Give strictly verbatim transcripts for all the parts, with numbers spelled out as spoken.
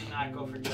did not go for Joe.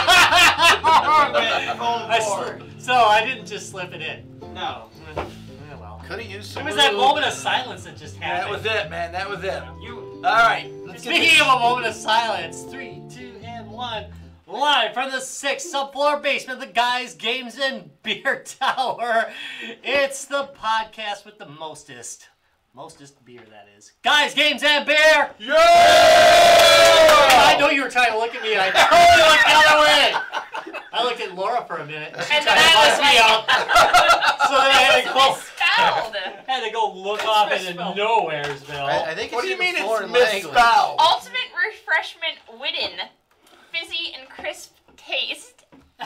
I sli- so I didn't just slip it in. No. Yeah, well. Could have used some. It was that lube. moment of silence that just Yeah, that happened. was it, man. That was it. You. All right. Let's get Speaking this. of a moment of silence, three, two, and one. Live from the sixth subfloor basement of the Guys, Games, and Beer Tower. It's the podcast with the mostest. Mostest beer, that is. Guys, Games, and Beer! Yeah! I know you were trying to look at me, and I totally looked the other way. I looked at Laura for a minute, and she And tried then to I was bust me out. So then I had to go, Misspelled. had to go look off into Nowheresville. I, I think What it's do you even mean foreign it's language. misspelled? Ultimate refreshment Widden. Fizzy and crisp taste.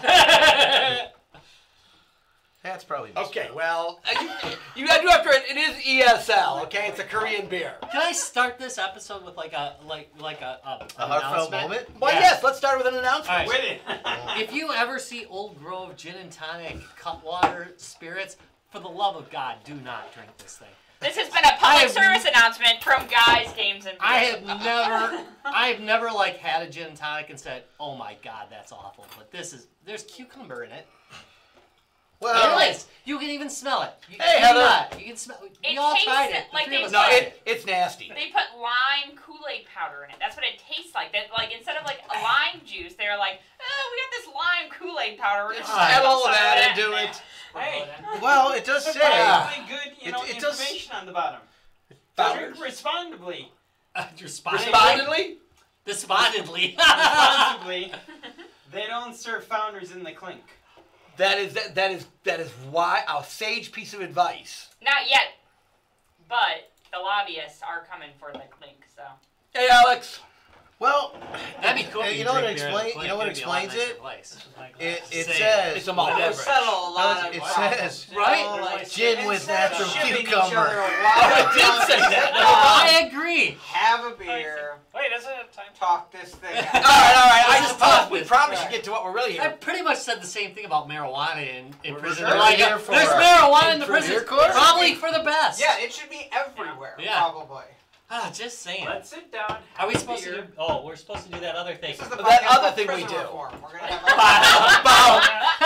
That's probably Okay, well, uh, you, you do have to. It is E S L, okay? It's a Korean beer. Can I start this episode with like a like like a, a a an heartfelt announcement? moment. Well, Yeah. yes. Let's start with an announcement. All right. With it. If you ever see Old Grove Gin and Tonic Cutwater Spirits, for the love of God, do not drink this thing. This has been a I public have- service announcement from Guys, Games, and Beer. I have never, I've never like had a gin and tonic and said, "Oh my God, that's awful." But this is, there's cucumber in it. Well, It is. You can even smell it. You, Hey, you Heather. Not. You can smell. We It all tastes tried it. The like three of they us No, tried it, it's nasty. They put lime Kool-Aid powder in it. That's what it tastes like. That like instead of like a lime juice, they're like, oh, we got this lime Kool-Aid powder. We're Just gonna add all of some that in into there." it. Hey. well, it does say. Yeah. Really good, you It- know, it does- information on the bottom. Founders. Drink respondibly. Respondedly. Respondedly? Despondently. Responsibly. They don't serve founders in the clink. That is that, that is that is why a sage piece of advice. Not yet, but the lobbyists are coming for the clink. So Hey, Alex. Well, That'd be cool. and if you know what drink beer in the explain? You clink. know what It'd be a lot explains nicer it? place. It it Say says It's a malt It'll beverage. settle a lot of it problems. says Right? You know, like, gin with instead of natural shipping each cucumber. other a Oh, lot it of did say times, that. uh, Never mind. I agree. Have a beer. Wait, isn't it time? Talk this thing All out. right, all right. I Let's just suppose talk we this. probably Right. should get to what we're really I here. pretty much said the same thing about marijuana in, in We're prison. really They're like, here for- there's marijuana in the for prison. beer court? Probably for the best. Yeah, it should be everywhere, Yeah. probably. Ah, just saying. Let's sit down. Are we have a supposed to beer. do? Oh, we're supposed to do that other thing. This is the But that podcast other about thing we prison do. reform. We're gonna have Bow,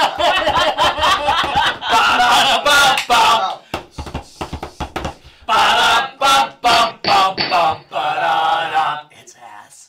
bow, bow, a- bow, bow, bow, bow, bow. It's ass.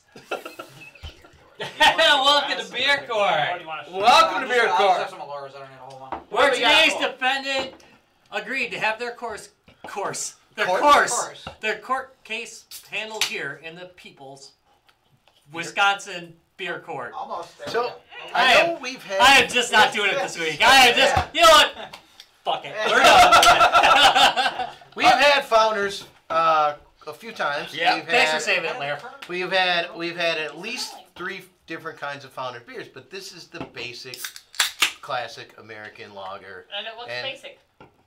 Welcome to Beer What Court, do you want to Welcome to I'll Beer just- I'll just have Court. some Aloras. I don't need a whole one. where we got? today's defendant agreed to have their course, course, their Court? course, Course. their court case handled here in the People's Wisconsin Beer Court. Almost. There So we go. I I know am- we've had. I am just not doing it this week. I am just, you know what? Fuck it. We're done. We have had founders uh, a few times. Yeah. We've Thanks for had, saving it, Lair. We've had we've had at least three different kinds of founder beers, but this is the basic, classic American lager. and it looks And- basic.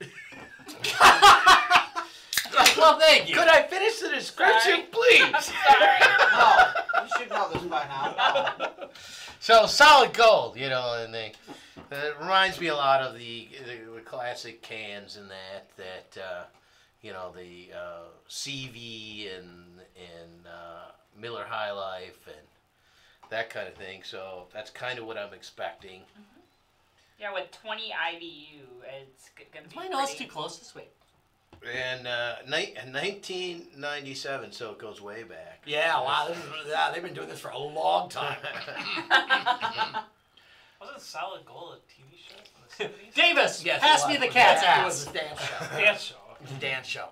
Well, thank you. Could I finish the description, Sorry. please? Sorry. No, you should know this by now. No. So solid gold, you know, and they, it reminds me a lot of the, the, the classic cans and that that uh, you know the uh, C V and and uh, Miller High Life and that kind of thing. So that's kind of what I'm expecting. Yeah, with twenty I B U, it's g- gonna Is be my nose pretty. too close this week? And uh, ni- nineteen ninety-seven, so it goes way back. Yeah, wow. This is, yeah, they've been doing this for a long time. Wasn't Solid Gold a T V show from the seventies? Davis, Yes, pass it me was. the cat's It was ass. a dance show. Dance show. It was a dance show.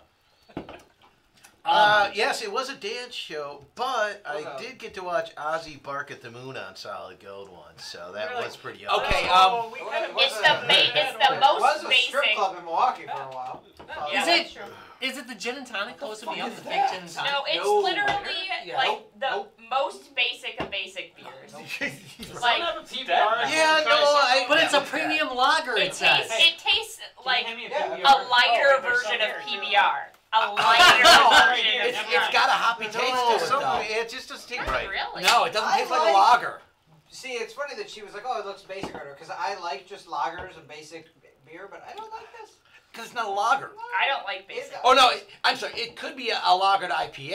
Uh, yes, it was a dance show, but I Was a- did get to watch Ozzy bark at the moon on Solid Gold once, so that Really? was pretty awesome. Okay, Oh, um, we Well, kind it of was It's a- the ma- it's the It most was a basic. strip club in Milwaukee for a while. Yeah, Is that's it- true. Is it the gin and tonic close to me up? is The fake that? gin and tonic? No, it's No. literally Yeah. like Nope. the Nope. most basic of basic beers. Does Like- that have a P B R? Yeah, no, I- But it's a Yeah. premium lager, It it says. tastes it tastes like Can you a hand me a P B R? lighter Oh, there's version some of here, P too. B R. A No, lighter version it's, of it's got a hoppy taste No, to it, some, though. it just doesn't taste right. Really? No, it doesn't I taste like a like- lager. See, it's funny that she was like, "Oh, it looks basic," because I like just lagers and basic beer, but I don't like this. Because it's not a lager. I don't like basic. It- Oh, no, it- I'm sorry. It could be a, a lagered I P A,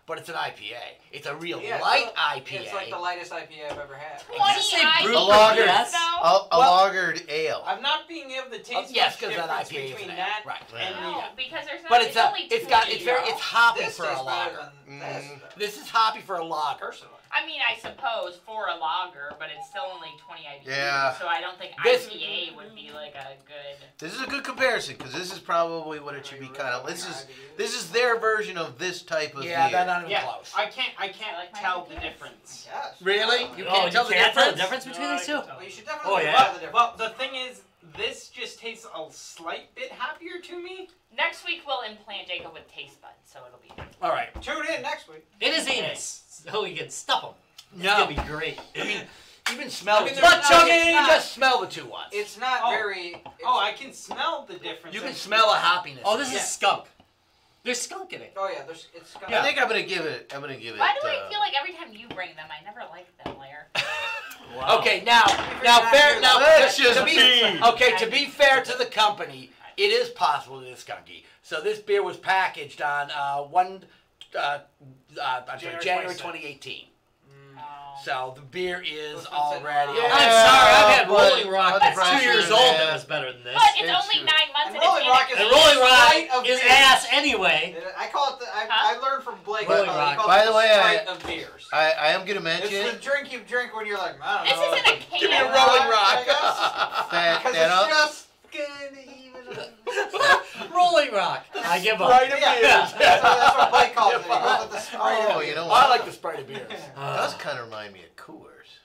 but it's an I P A. It's a real Yeah, light so I P A. It's like the lightest I P A I've ever had. twenty say I brute A lager. yes? though? A, a Well- lagered ale. I'm not being able to taste Oh, yes, much 'cause that difference I P A is between an that ale. Right. and No, the. because there's not. But it's, it's a, only it's got, it's very, twenty. it's hoppy This for a tastes better lager. than this, Mm. though. This is hoppy for a lager. Personally. I mean, I suppose for a lager, but it's still only twenty I B U. Yeah. So I don't think This- I P A would be like a good. This is a good comparison because this is probably what it should be kind of. This is this is their version of this type of Yeah, beer. they're not even Yeah, close. I can't. I can't I like my tell I P the As. difference. Yes. Really? You Oh, can't you tell the can't tell the difference? difference between No, I these can two? tell. Well, you should definitely Oh, know yeah. the difference. Well, the thing is, this just tastes a slight bit happier to me. Next week we'll implant Jacob with taste buds, so it'll be. All right. Tune in next week. It is anus, so we can stuff them. It's No. gonna be great. I mean, even smell I mean, the there's two. no- Chugging, it's not- just smell the two once. It's not Oh. very. It's, Oh, I can smell the difference. You can in- smell a hoppiness. Oh, this Yeah. is skunk. There's skunk in it. Oh yeah, there's. It's. Got, I think I'm gonna give it. I'm gonna give it. Why do uh, I feel like every time you bring them, I never like them, Lair? Wow. Okay, now, now, not fair. good. Now, That's to, just to be me. okay. To be fair to the company, it is possible it is skunky. So this beer was packaged on uh, one, uh, uh, I'm sorry, January January twenty-sixth. twenty eighteen. Oh. So the beer is It's been sitting already. around. Yeah. I'm sorry, I've had but Rolling Rock I'm that's two years surprised old that- that was better than this. But it's, It's only true. nine months And and, Rolling it's Rock in is it. And Rolling Sprite Rock of is beers. ass anyway. I call it. The, I, Huh? I learned from Blake. Rolling I call it- Rock. he calls By it the way, I- Sprite of beers. I, I am gonna It's mention the drink you drink when you're like, I don't This know. isn't a can. Give me a Rolling Rolling Rock, Rock. that Because that it's up. just gonna even. Rolling Rock. I give up. Sprite of Yeah, beers. that's, what, that's what Blake calls it. He calls it the Sprite Oh, of you beers. know I what? like the Sprite of beers. It does kind of remind me of Coors.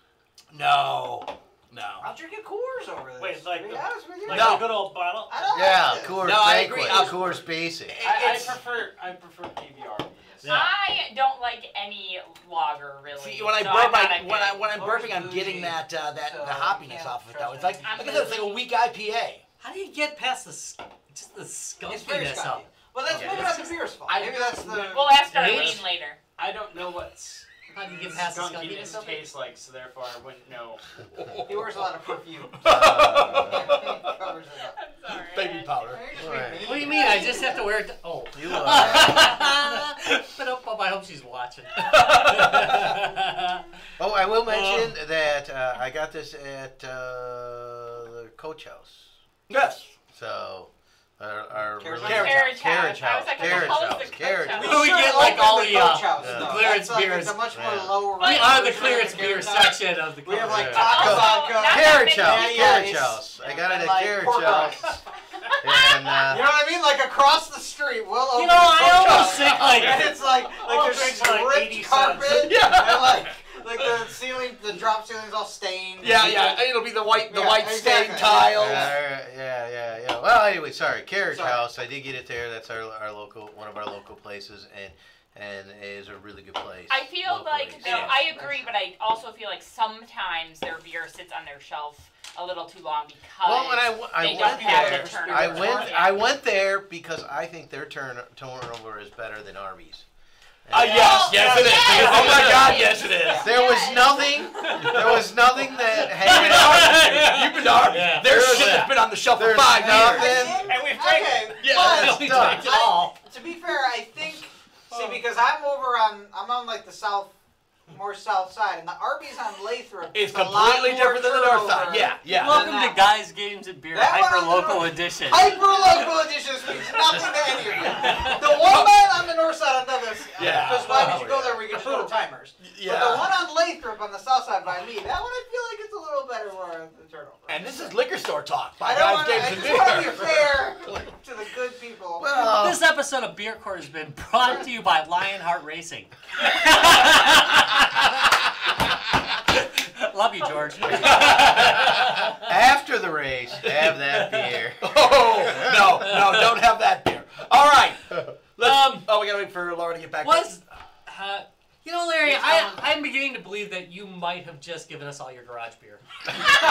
No, no. I'll drink a Coors over this. Wait, like to be the- honest with you. Like No. a good old bottle. I don't Yeah, like this. Coors No, I Banquet, agree. I'll- Coors Basic. I, I It's- prefer. I prefer P B R. over this. Yeah. I don't like any lager really. See, when I so burp I'm my, not a when I good- when I'm Coors burping, I'm bougie, getting that uh, that so the you hoppiness can't off of it trust though. It's like I'm like I said, it's like a bougie. weak I P A. How do you get past the s- just the It's very skunkiness skunky. of? Well, that's Okay, maybe that's not the beer's fault. I- Maybe that's the. We'll ask Age? Arlene later. I don't know what's How do you get past the skunkiness skunkiness of it? tastes like, so therefore I wouldn't know. He wears a lot of perfume. Uh, Covers it up. I'm sorry. Baby I- powder. You're just Right. being What do you mean. mean? I just have to wear it. To, oh. you are. but oh, oh, I hope she's watching. Oh, I will mention that uh, I got this at uh, the Coach House. Yes. So, our, our Carriage really- House. Carriage Carriage House. I was House. like, what the Carriage hell is House. the Carriage Coach House. House? We should get, like, open all the the, uh, Coach House, yeah. though. clearance That's like, beers. It's a much more Yeah. lower. We rate are the version clearance of beer Carriage House. section of the We have like Yeah. Taco Also, vodka. not that Carriage many House. Natty Carriage Ice, House. I got it and, at like, Carriage pork House. rinds. And uh, You know what I mean? Like across the street, we'll open You know, the I Coach almost House, think like and it's like like All there's drinks are like ripped eighty cents. carpet, Yeah. and like like the ceiling, the drop ceiling's all stained. Yeah, yeah. It'll be the white the Yeah, white exactly. stained tiles. yeah, yeah, yeah, yeah. Well, anyway, sorry, Carriage Sorry. House. I did get it there. That's our our local, one of our local places, and and it is a really good place. I feel locally, like, so. though, I agree, but I also feel like sometimes their beer sits on their shelf a little too long because Well, and I, w- I they went don't have there. the turnover. I went. Yeah. I went there because I think their turn turnover is better than Arby's. Uh, And yes, yes, it is. Yes. Oh my God, yes, it is. There was Yes. nothing. There was nothing that You've been to had. Arby's. You've been to Arby's. Yeah. Their There's shit that. has been on the shelf for There's five nothing. years. And we've drank Okay, Yeah. but we done. drank it all. to be fair, I think. See, because I'm over on, I'm on like the south, more south side, and the Arby's on Lathrop. It's is a lot completely more different than the north side. turnover. Yeah, yeah. Welcome Than to that Guys, Games, and Beer, That one hyper on the local north- edition. Hyper local edition speaks nothing to any of you. The one man on the north side on Douglas. Yeah. Because why did you Oh, go there? We could show the timers. But the Yeah. one on Lathrop on the south side by me, that one I feel like it's a little better for the turnover. And this is liquor store talk. By I don't guys, want Games, to. I and just want to be Beer. fair to the good people. Well, This episode of Beer Court has been brought to you by Lionheart Racing. Love you, George. after the race, have that beer. Oh no, no, don't have that beer. All right. Let's, Um, oh, we gotta wait for Laura to get back. Was, uh, you know, Larry, I, I'm beginning to believe that you might have just given us all your garage beer. Oh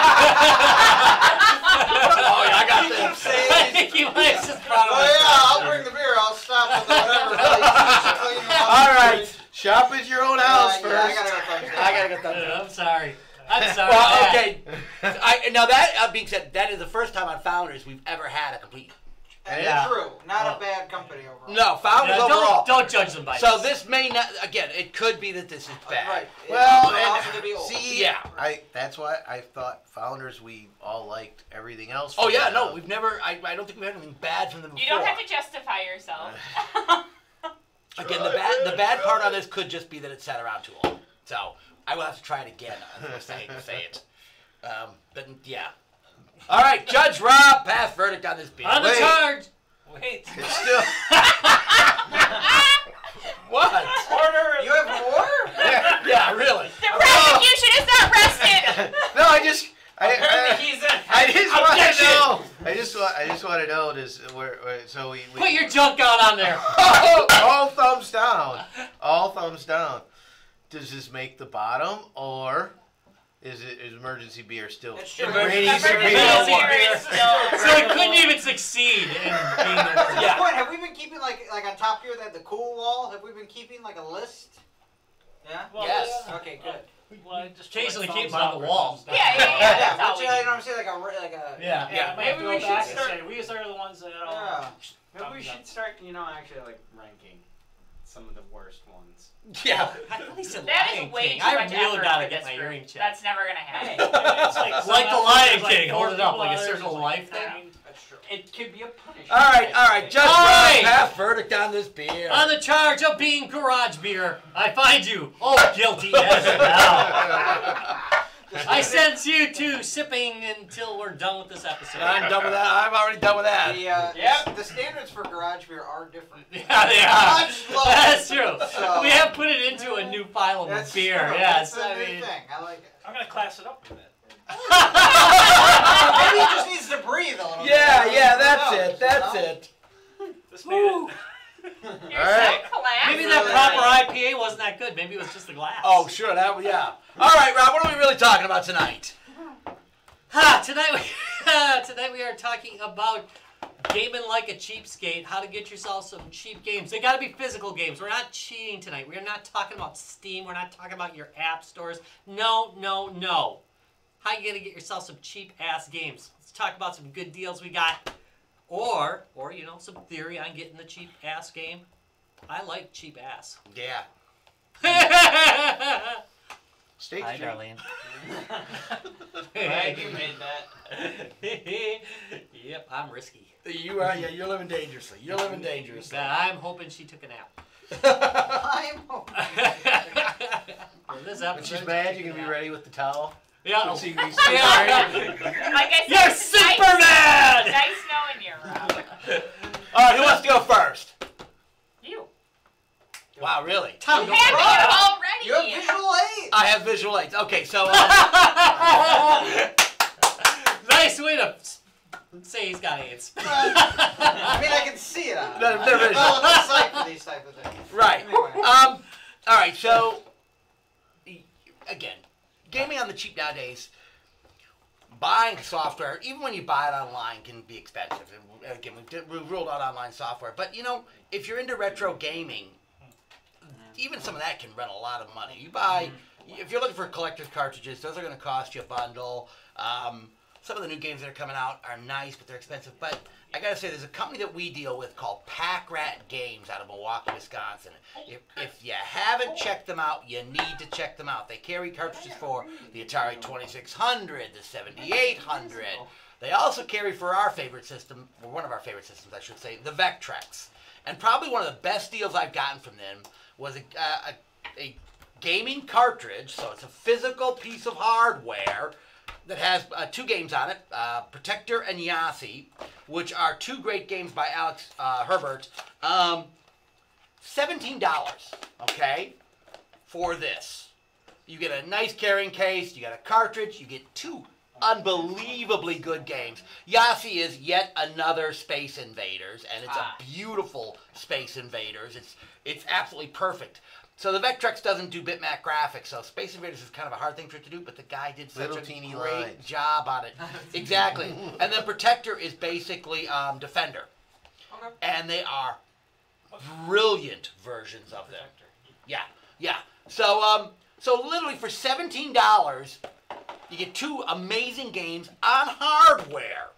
yeah, I got You keep this. saying I these- think you might have just brought Oh it yeah, I'll bring the beer. I'll stop at the whatever place. Clean them up. All right, shop at your own house Uh, first. yeah, I gotta go first. I gotta get that. I'm sorry. I'm sorry. Well, I- okay. I, now that uh, being said, that is the first time on Founders we've ever had a complete That's Yeah. true. Not Oh. a bad company overall. No, Founders Yeah, overall. don't, don't judge them by So this. this may not. Again, it could be that this is bad. Right. Well, It's also and to be old. see, Yeah. I that's why I thought Founders we all liked everything else. Oh from yeah, them. no, we've never. I, I don't think we've had anything bad from them before. You don't have to justify yourself. Again, the bad the bad part on this could just be that it's sat around too long. So I will have to try it again. I hate to say it. Um, but yeah. All right, Judge Rob, pass verdict on this beer. On the Wait. charge. Wait. It's still. What? Order. You have more? Yeah, really. The prosecution is not rested. No, I just. I, Apparently I, he's a. I just want Objection! to know. I just want. I just want to know. Does where, where so we. we Put your junk out on there. all, all thumbs down. All thumbs down. Does this make the bottom, or is it is emergency beer still? It's true. ready Emergency to beer. be Emergency over? beer is still. So it couldn't even succeed in being At the this Yeah. point, have we been keeping like like on top here that the cool wall? Have we been keeping like a list? Yeah. Well, Yes. yeah. Okay, good. Well, just Occasionally put keep thumbs them on up the or wall. thumbs down. Yeah, yeah, yeah. Yeah, That's all but we you know need. what I'm saying? Like a re- like a. Yeah. Yeah, we maybe have to we go should back. start. These are the ones that. Uh, Yeah. Maybe we Thumbs should up. start. You know, actually, like ranking some of the worst ones. Yeah. I thought he said That Lion is way King. too I much really effort gotta for get this my group. hearing checked. That's never gonna happen. Hey, it's like Like the some Lion episodes, like King, four hold it up people, like a others circle like life thing. nine. That's true. It could be a punishment. All right, all right, Judge All Rob, right. pass verdict on this beer. On the charge of being garage beer, I find you, oh, guilty as hell. I sentence you to sipping until we're done with this episode. I'm done with that. I'm already done with that. The uh, Yep. the standards for garage beer are different. Yeah, they are. Much lower. That's true. So- We have put it into a new file of That's beer. true. Yes, That's a I new mean. thing. I like it. I'm gonna class it up a bit. Maybe he just needs to breathe a little Yeah, bit. yeah, Who that's knows, it. That's you know? it. This made it. You're All right. so classy. Maybe that proper I P A wasn't that good. Maybe it was just the glass. Oh, sure, that was, yeah. All right, Rob, what are we really talking about tonight? Ha! Tonight we tonight we are talking about gaming like a cheapskate. How to get yourself some cheap games. They got to be physical games. We're not cheating tonight. We are not talking about Steam. We're not talking about your app stores. No, no, no. How you gonna get yourself some cheap ass games? Let's talk about some good deals we got, or or you know some theory on getting the cheap ass game. I like cheap ass. Yeah. State Hi, Street. Darlene. Glad you made that. Yep, I'm risky. You are, yeah, you're living dangerously. You're living dangerously. I'm hoping she took a nap. I'm hoping. For this When episode, she's she mad, took you a can be nap. ready with the towel. Yeah. See, we see Yeah. Like I said, You're nice- Superman! Nice knowing you, Rob. All right, who wants to go first? You. Wow, really? Tom, You go have first. it already. You have visual aids. I have visual aids. Okay, so um, Nice way to s- say he's got AIDS. I mean, I can see it on. They're- they're visual. Well, it's a site for these type of things. right. Anyway. Um, all right, so again, gaming on the cheap nowadays. Buying software, even when you buy it online, can be expensive. And again, we, did, we ruled out online software, but you know, if you're into retro gaming, even some of that can run a lot of money. You buy, if you're looking for collector's cartridges, those are going to cost you a bundle. Um, some of the new games that are coming out are nice, but they're expensive. But I gotta say, there's a company that we deal with called Pack Rat Games out of Milwaukee, Wisconsin. If, if you haven't checked them out, you need to check them out. They carry cartridges for the Atari twenty-six hundred, the seventy-eight hundred. They also carry for our favorite system, or one of our favorite systems, I should say, the Vectrex. And probably one of the best deals I've gotten from them was a, uh, a, a gaming cartridge, so it's a physical piece of hardware that has uh, two games on it, uh, Protector and Yahtzee, which are two great games by Alex uh, Herbert. Um, seventeen dollars, okay, for this. You get a nice carrying case, you get a cartridge, you get two unbelievably good games. Yahtzee is yet another Space Invaders, and it's Ah. a beautiful Space Invaders. It's it's absolutely perfect. So the Vectrex doesn't do bitmap graphics, so Space Invaders is kind of a hard thing for it to do, but the guy did such Little a teeny great lines. job on it. Exactly. And then Protector is basically um, Defender. Okay. And they are brilliant versions of them. Yeah, yeah. So um, so literally for seventeen dollars, you get two amazing games on hardware.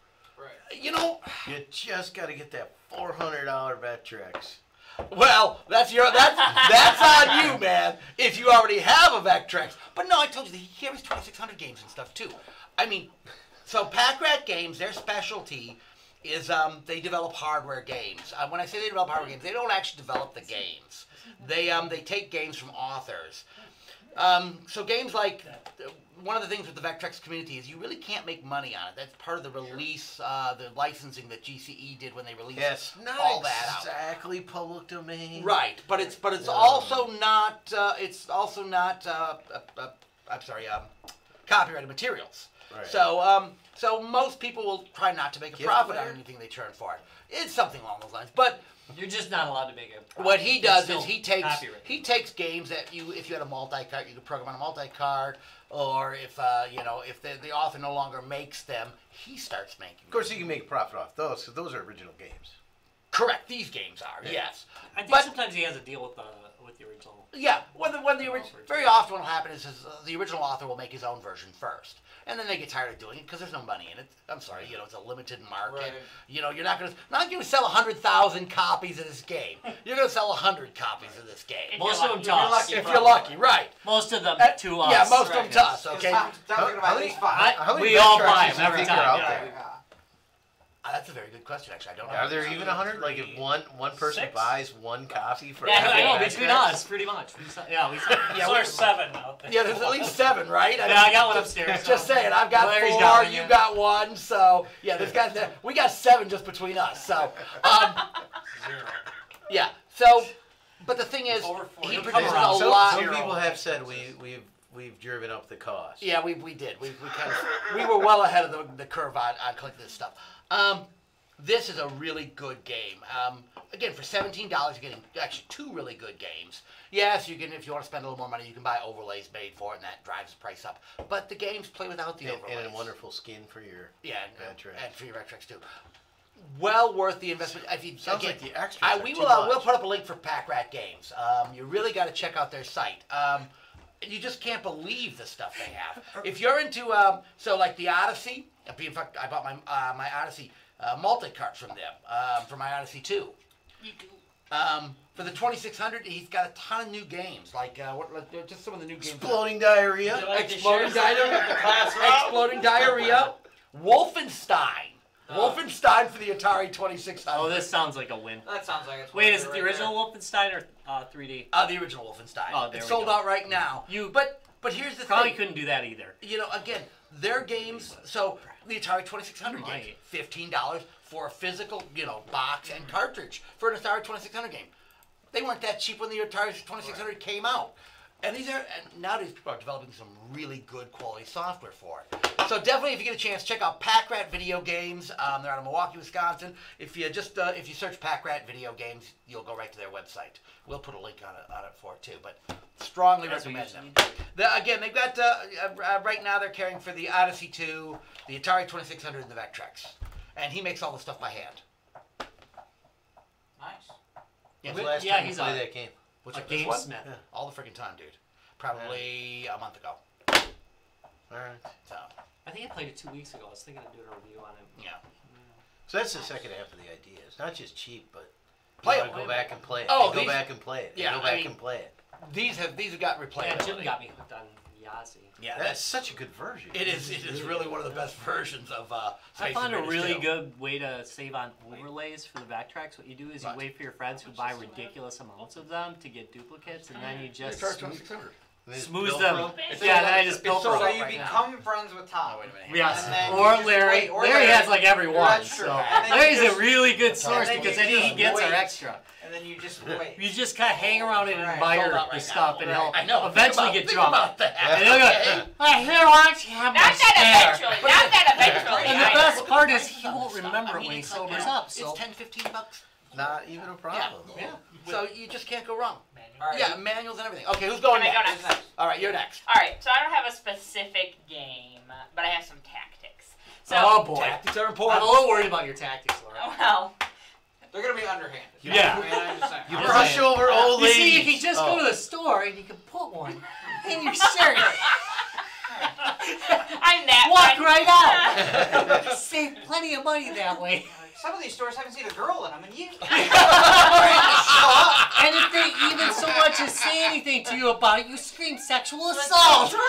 Right. You know, You just got to get that four hundred dollar Vectrex. well, that's your that's that's on you, man. If you already have a Vectrex, but no, I told you he carries twenty-six hundred games and stuff too. I mean, so Pack Rat Games, their specialty is um, they develop hardware games. Uh, when I say they develop hardware games, they don't actually develop the games. They um they take games from authors. Um, so games like uh, one of the things with the Vectrex community is you really can't make money on it. That's part of the release, uh, the licensing that G C E did when they released Yes, not all that out. exactly public domain. Right, but it's but it's No. also not uh, it's also not uh, uh, uh, I'm sorry um, copyrighted materials. Right. So um so most people will try not to make a Gift profit on player? anything they turn for it. It's something along those lines. But You're just not allowed to make a. what he It's does still is he takes copyrighted. he takes games that you if you had a multi card you could program on a multi card, or if uh, you know if the, the author no longer makes them, he starts making. Of course, you can make a profit off those because those are original games. Correct. These games are Yeah. yes. I think But- sometimes he has a deal with the with the original. Yeah, when the when the orig- very often what will happen is, is uh, the original author will make his own version first, and then they get tired of doing it because there's no money in it. I'm sorry, you know, it's a limited market. Right. You know, you're not gonna not gonna sell a hundred thousand copies of this game. You're gonna sell a hundred copies of this game Most you're of them lucky. to us. lucky. if you're lucky, right? Most of them Uh, to us. yeah, most Right. of them to us. Okay, I'm, I'm gonna buy How at many- least five. I- How many we all Vectrexes buy do them you every think time. are out yeah. there? Uh, that's a very good question. Actually, I don't know. Are there even a hundred? Like if one one person Six? buys one copy for Yeah, every I know, Vectrex? between us, pretty much. We saw, yeah, we saw. Yeah, Yeah, we- there's seven out there. Yeah, there's at least seven, right? Yeah, I got one upstairs. Just saying, I've got Larry's four, got one, you yeah. got one, so yeah, this guy's we got seven just between us. So, um, Zero. yeah. So, but the thing is, Over four. he Come produces a around. Some, lot. some people have said we we've we've driven up the cost. Yeah, we we did. We we kind of we were well ahead of the, the curve on on collecting this stuff. Um, this is a really good game. Um, again, for seventeen dollars, you're getting actually two really good games. Yes, you can if you want to spend a little more money, you can buy overlays made for it, and that drives the price up. But the games play without the And, overlays. and a wonderful skin for your. Yeah, and, Vectrex. and for your Vectrex too. Well worth the investment. If you, Sounds again, like the extras I, are we too will. Uh, we'll much. put up a link for Pack Rat Games. Um, you really got to check out their site. Um, you just can't believe the stuff they have. If you're into um, so like the Odyssey. In fact, I bought my uh, my Odyssey uh, multi carts from them um, for my Odyssey two. Um, for the twenty-six hundred, he's got a ton of new games. Like uh, what? Like, just some of the new games. Exploding diarrhea. Would you like to Exploding share something diarrhea. with the class, Rob? Exploding diarrhea. Wolfenstein. Wolfenstein for the Atari twenty-six hundred. Oh, this sounds like a win. That sounds like it's. Wait, worth is it right the original Wolfenstein or uh, three D? Uh, the original Wolfenstein. Oh, there it's we sold go. out right now. You But but here's the Probably thing. couldn't do that either. You know, again, their games. So the Atari twenty-six hundred You game, might. fifteen dollars for a physical, you know, box and cartridge for an Atari twenty-six hundred game. They weren't that cheap when the Atari twenty-six hundred came out. And these are and nowadays people are developing some really good quality software for it. So definitely, if you get a chance, check out Pack Rat Video Games. Um, they're out of Milwaukee, Wisconsin. If you just uh, if you search Pack Rat Video Games, you'll go right to their website. We'll put a link on it on it for it too. But strongly That's what recommend you them. need. The, again, they've got uh, uh, right now they're carrying for the Odyssey two, the Atari twenty-six hundred, and the Vectrex, and he makes all the stuff by hand. Nice. When's Yeah, the last yeah, time you he's played a- that game? What's A it, this one? gamesmith. Yeah. All the freaking time, dude. Probably a month ago. All right. So I think I played it two weeks ago. I was thinking of doing a review on it. yeah. So that's the second half of the idea. It's not just cheap, but Play you it. gotta go back and play it. Oh, And go these- back and play it. And yeah, go I back mean- and play it. These have these have got Yeah, replayability. Jim got me hooked on Yahtzee. Yeah, That's that's such a good version. it is. It is really one of the best versions of uh, I Space found a Invaders really two. good way to save on overlays for the Vectrex. What you do is you Right. wait for your friends who buy ridiculous amounts of them to get duplicates, and then you just Atari smooth, twenty-six hundred. And it's smooth built them. from- It's Yeah, and then I it's- just it's built sold So for out it. you right now. become friends with Tom. Oh, wait a minute. Yes, And then you or just Larry. wait, or Larry Larry. has like every one. That's true. So And then you Larry's just- a really good source then because you then he just gets our wait. extra. And then you just wait. You just kind of hang around and Right. admire Sold out the right stuff, now. and Right. he'll I know. think eventually about, get think drunk. about that. And he'll okay? go, I hear watch you have my Not that spare. eventually. Not that eventually. And the I- best part is he won't remember I it mean, when he it's like, sobers yeah, up. So it's ten, fifteen bucks. Not even a problem. Yeah. So you just can't go wrong. All right. Yeah, manuals and everything. Okay, who's going Can I go next? next? All right, you're next. All right, so I don't have a specific game, but I have some tactics. So, oh boy, Tactics are I'm important. a little worried about your tactics, Laura. well, They're gonna be underhanded. Yeah. I mean, I'm just saying. You I'm brush saying. over old You ladies. see, if you just Oh. go to the store and you can put one in your shirt, I'm that Walk one. right out. You save plenty of money that way. Some of these stores haven't seen a girl in them in years. And if they even so much as say anything to you about it, you scream sexual assault. He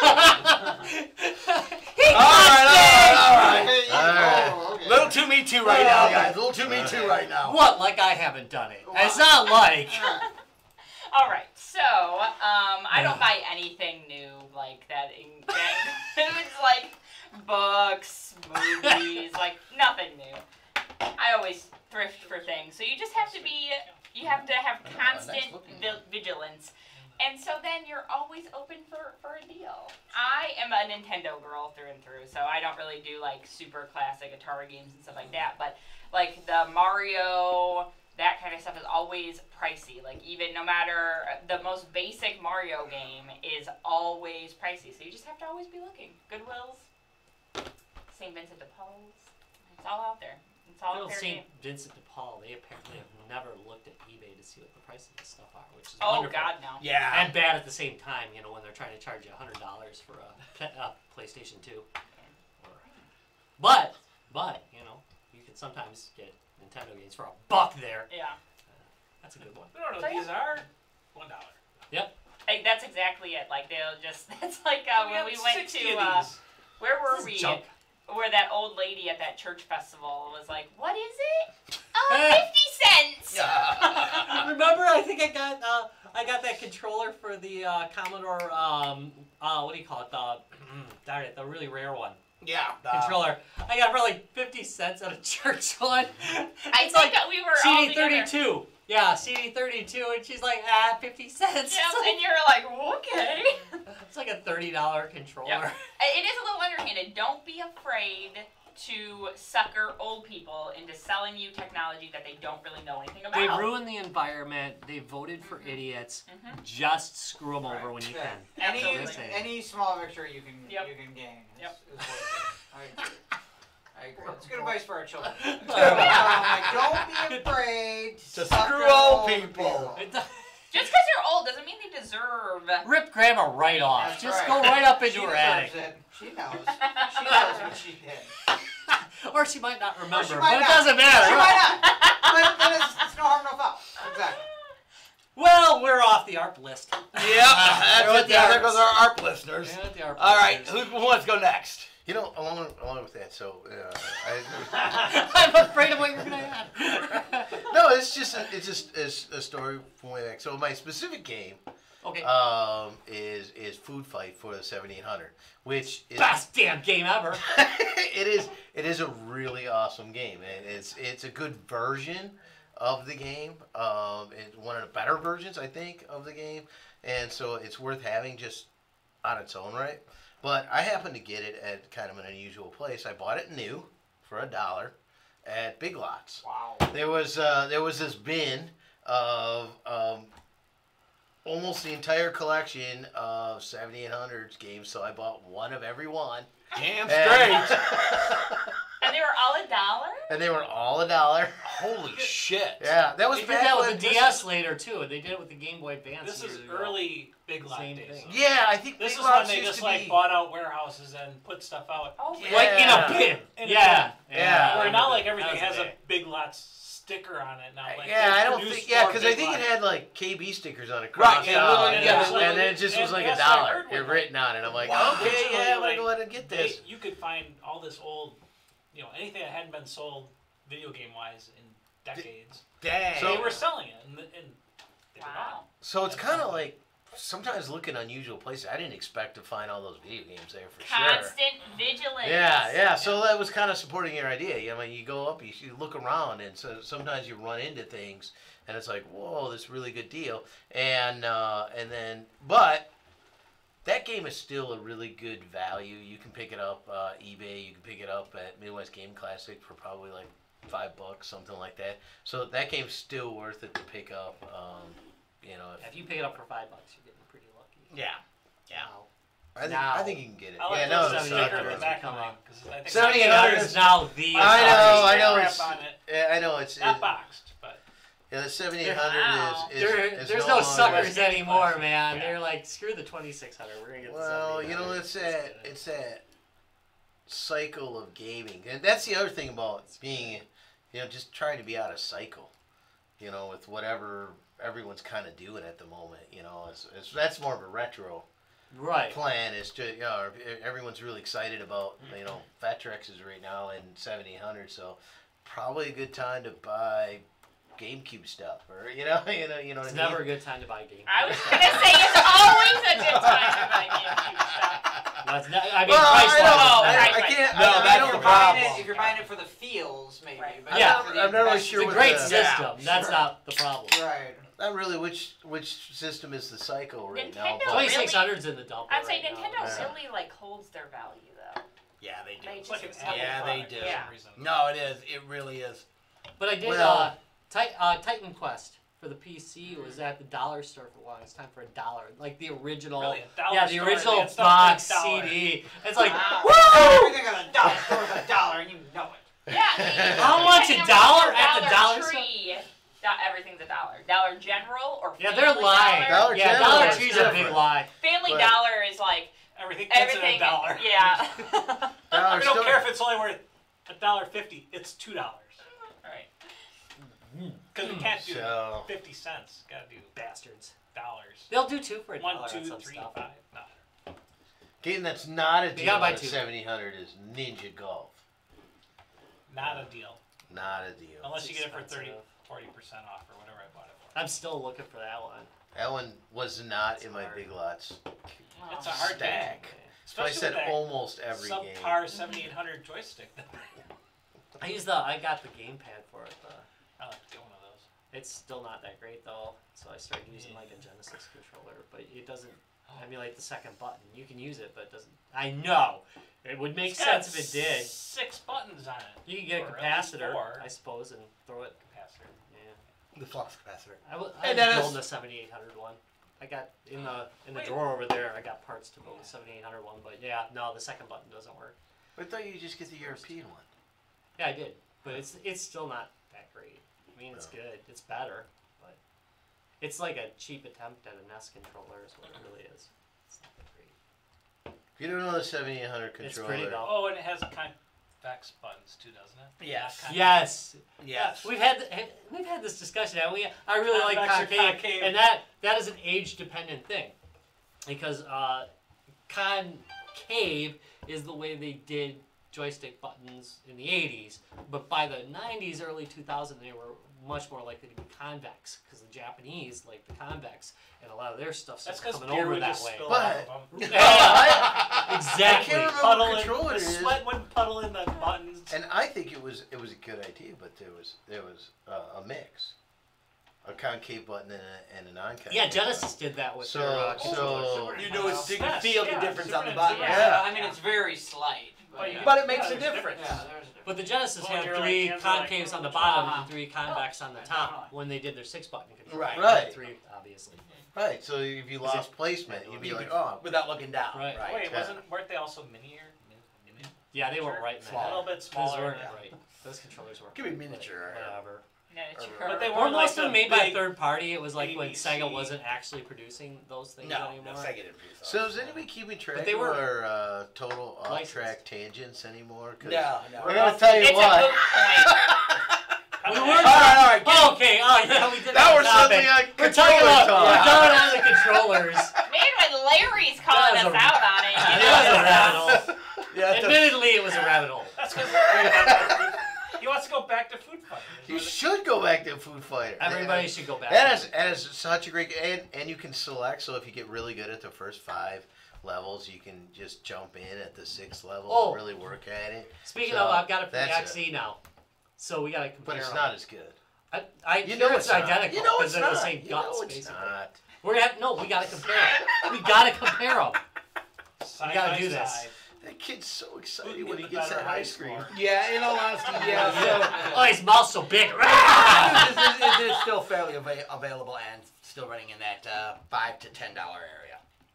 All right, all right, Hey, all right. oh, okay. Little too me too right now, guys. Little too me too right now. What? Like I haven't done it. It's not like. All right, so um, I don't buy anything new like that. In, that includes like books, movies, like nothing new. I always thrift for things, so you just have to be, you have to have constant vi- vigilance, and so then you're always open for, for a deal. I am a Nintendo girl through and through, so I don't really do like super classic Atari games and stuff like that, but like the Mario, that kind of stuff is always pricey. Like even no matter the most basic Mario game is always pricey, so you just have to always be looking. Goodwills, Saint Vincent de Paul's, it's all out there. It's all Little fair Saint game. Vincent de Paul, they apparently have never looked at eBay to see what the prices of stuff are, which is Oh wonderful. God, no. Yeah. And bad at the same time, you know, when they're trying to charge you a hundred dollars for a, a PlayStation Two. But, but you know, you can sometimes get Nintendo games for a buck there. Yeah. That's a good one. I don't know So, what these are. One dollar. Like, that's exactly it. Like they'll just. That's like uh, when we went to. Uh, where were This we? is junk. Where that old lady at that church festival was like, "What is it? Oh, fifty cents." Remember, I think I got uh, I got that controller for the uh, Commodore. Um, uh, what do you call it? The darn it, the really rare one. Yeah. Controller. I got it for like fifty cents at a church one. I It's think like that we were all C D together. thirty-two. Yeah, C D thirty-two, and she's like, ah, fifty cents. Yeah, and you're like, okay. It's like a thirty dollar controller. Yeah. It is a little underhanded. Don't be afraid to sucker old people into selling you technology that they don't really know anything about. They ruin the environment. They voted for idiots. Mhm. Just screw them over when you Yeah. can. Any Absolutely. any small victory you can Yep. you can gain. Is, Yep. is worth it. I agree. I agree. It's good advice for our children. It like, don't be afraid to To sucker screw old old people. does- Just because you're old doesn't mean they deserve. Rip Grandma right off. That's Just right. go right up into She her deserves attic. it. She knows. She knows what she did. Or she might not remember, she might but it not. doesn't matter. She might not. But then it's, it's no harm, no foul. Exactly. Well, we're off the A R P list. Yep. That's with it. the There arts. goes our A R P listeners. Yeah, the A R P All right. listeners. Who wants to go next? You know, along along with that, so uh, I, I'm afraid of what you're gonna add. no, it's just a, it's just it's a story from way back. So my specific game Okay. um, is is Food Fight for the seventy-eight hundred, which is Best damn game ever. it is it is a really awesome game, and it's it's a good version of the game. Um, it's one of the better versions, I think, of the game, and so it's worth having just on its own right. But I happened to get it at kind of an unusual place. I bought it new for a dollar at Big Lots. Wow. There was uh, there was this bin of um, almost the entire collection of seventy-eight hundreds games, so I bought one of every one. Damn And- straight. And they were all a dollar? And they were all a dollar. Holy shit. Yeah, that was They did back that when with the this D S later too, and they did it with the Game Boy Advance. This is years ago. early Big Lot Same days. thing. though. Yeah, I think This Big is when Lots they used just to like be. bought out warehouses and put stuff out. Oh, Yeah. Like in a Yeah. bin. In a Yeah. bin. Yeah. Where not like That everything was has a a day. Big Lots sticker on it now. Like Yeah, they I don't produce think. Yeah, more because I Big think it Lots. had like K B stickers on it. Right, crossed yeah, out, little- and, yeah, then- like- and then it just was and like a that's what I dollar. heard It with, written on it. I'm like, Wow. okay, Originally, yeah, I'm gonna like, go ahead and get this. They, you could find all this old, you know, anything that hadn't been sold video game wise in decades. Dang. So they were selling it, and, and they were Wow. not. So it's kind of like sometimes looking unusual places. I didn't expect to find all those video games there for sure. Constant vigilance. Yeah, yeah. So that was kind of supporting your idea. You know, I mean, you go up, you, you look around, and so sometimes you run into things, and it's like, whoa, this is a really good deal. And uh, and then, but that game is still a really good value. You can pick it up uh, eBay. You can pick it up at Midwest Game Classic for probably like five bucks, something like that. So that game's still worth it to pick up. Um, you know, if, If you pick it up for five bucks, you're getting pretty lucky. Yeah. Yeah. Now, I think Now. I think you can get it. I like yeah, the no, the it's sticker not at the good. back of Come the on. thing, 'cause I think seventy-eight seventy-eight hundred hundred is now the. I know, I know. Crap It's, on it. yeah, I know. It's Not it, boxed, but yeah, Yeah, the seventy-eight hundred Wow. is, is, There, is there's no no longer- suckers anymore, Yeah. man. They're like, screw the twenty-six hundred. We're gonna get the Well, you know, seventy-eight hundred. it's that it's that cycle of gaming, and that's the other thing about being, you know, just trying to be out of cycle. You know, with whatever everyone's kind of doing at the moment. You know, it's, it's that's more of a retro Right. plan. Is to you know everyone's really excited about you know Vectrexes right now in seventy-eight hundred, so probably a good time to buy GameCube stuff, or you know, you know, you know what It's I mean. never a good time to buy games. I was gonna say it's always a good time to buy GameCube stuff. No, it's not, I mean, Well, price I don't- Oh, wise, I, right, I right. can't. No, I, I that's don't If the you're buying problem. it, if you're buying it for the feels, maybe. Right. But Yeah. not for the I'm not really investment. sure it's a what great the- system. Yeah, That's sure. not the problem. Right. Not really. Which which system is the cycle right now? Nintendo but- twenty-six hundred's in the dump. I'd say right now. Nintendo Yeah. really like holds their value though. Yeah, they do. They It's like an just Apple Yeah, they product do. for Yeah. some reason. No, it is. It really is. But I did Well- uh, Tit- uh, Titan Quest for the P C was at the dollar store for a while. It's time for a dollar, like the original. Really, a dollar yeah, the store, original they had stuff box for a dollar. C D. It's like, Wow. woo! Everything on a dollar store is a dollar, and you know it. Yeah. they- How much, depending a on dollar what at the dollar Tree, do- everything's a dollar. Dollar General or Yeah, Family they're lying. Dollar. Dollar yeah, General Dollar is Tree's a big different. lie. Family But- Dollar is like Everything fits everything. in a dollar. Yeah. Dollar We don't store- care if it's only worth a dollar fifty. It's two dollars. right. Because we can't do So- fifty cents. Gotta do Bastards. dollars. They'll do two for a One, dollar two, on some three, stuff. five. No. Game that's not a You deal gotta buy on two. seventy hundred is Ninja Golf. Not a deal. Not a deal. Unless It's you get it for thirty, expensive. forty percent off or whatever I bought it for. I'm still looking for that one. That one was not It's in my hard. big lots It's a hard stack. game. So I Especially said with that almost every game. subpar seventy-eight hundred joystick. I use the. I got the gamepad for it. The, I like to get one of those. it's still not that great though, so I started using like a Genesis controller, but it doesn't emulate the second button. You can use it, but it doesn't. I know it would make It's got sense if it did. Six buttons on it. You can get a or at least capacitor, four. I suppose, and throw it. Capacitor. Yeah, The flux capacitor. I was, I And was that is- building the seventy-eight hundred one. I got in the in the Wait. drawer over there. I got parts to build the seventy-eight hundred one, but yeah, no, the second button doesn't work. I thought you just get the European one. Yeah, I did, but it's it's still not that great. I mean, it's No. good. It's better, but it's like a cheap attempt at a N E S controller. Is what it really is. It's not that great. If you don't know the seventy-eight hundred It's controller, pretty though. Oh, and it has convex buttons too, doesn't it? Yes. Not con- Yes, Yes. we've had we've had this discussion. And we I really like Convex or concave, concave. and that that is an age dependent thing, because uh, concave is the way they did joystick buttons in the eighties, but by the nineties, early two thousands, they were much more likely to be convex because the Japanese like the convex, and a lot of their stuff That's started because coming beer over would that just way. spill But- out of them. Yeah, I exactly. can't remember Puddle what in, controller the it is. sweat would puddle in the buttons. And I think it was it was a good idea, but there was there was uh, a mix, a concave button and a, and a non-concave. Yeah, Genesis did that with So- their uh, so- controllers. You know, it's, you can Yes, feel yeah, the difference Super on the Nintendo. button. Yeah, Yeah. I mean it's very slight. But, But yeah. you- But it makes Yeah, a there's difference. Yeah, there's a difference. But the Genesis Well, had you're like, three hands are like- concaves on the bottom Uh-huh. and three convex on the top when they did their six button control. Right. Right. Three, obviously. Right. So if you lost placement, you'd be like, oh, Without looking down. Right. Right. Wait, Yeah. wasn't weren't they also minier? Min, min, Yeah, they weren't Sure. right in Small. a that. little bit Those smaller. weren't yeah. right. Those controllers weren't. Give me right. miniature. Whatever. Miniature. But they Or weren't like most of the them made by a big third party. It was like when A B C. Sega wasn't actually producing those things No, anymore. no, Sega didn't produce those. So is anybody keeping track they of were our uh, total licensed. off-track tangents anymore? 'Cause No, no. I gotta tell you It's a what. moot point. We All were All right, all right. Get Oh, okay. Oh, yeah, we did Now that we're topic. suddenly on We're talking controller about talk. we're talking about the controllers. Man, when Larry's calling That us was a- out on it, you That know. was a rabbit hole. Yeah, it's a- Admittedly, it was a rabbit hole. That's because he wants to go back to Food Fighter. You should go back to Food Fighter. Everybody should go back. That is, that is such a great and and you can select. So if you get really good at the first five levels, you can just jump in at the sixth level Oh. and really work at it. Speaking So, of, I've got it for the that's X E now, so we gotta compare. But it's them. not as good. I, I You hear know it's it's not. identical You know because it's they're the not. same You guts, know it's basically. not. We're gonna have, no, we gotta compare 'em. We gotta compare them. Side gotta by do this. side. That kid's so Who excited can when he get the gets better that high ice cream. score? Yeah, in all honesty, yeah. So Oh, his mouth's so big. it, is, it is still fairly ava- available and still running in that uh, five to ten dollar area.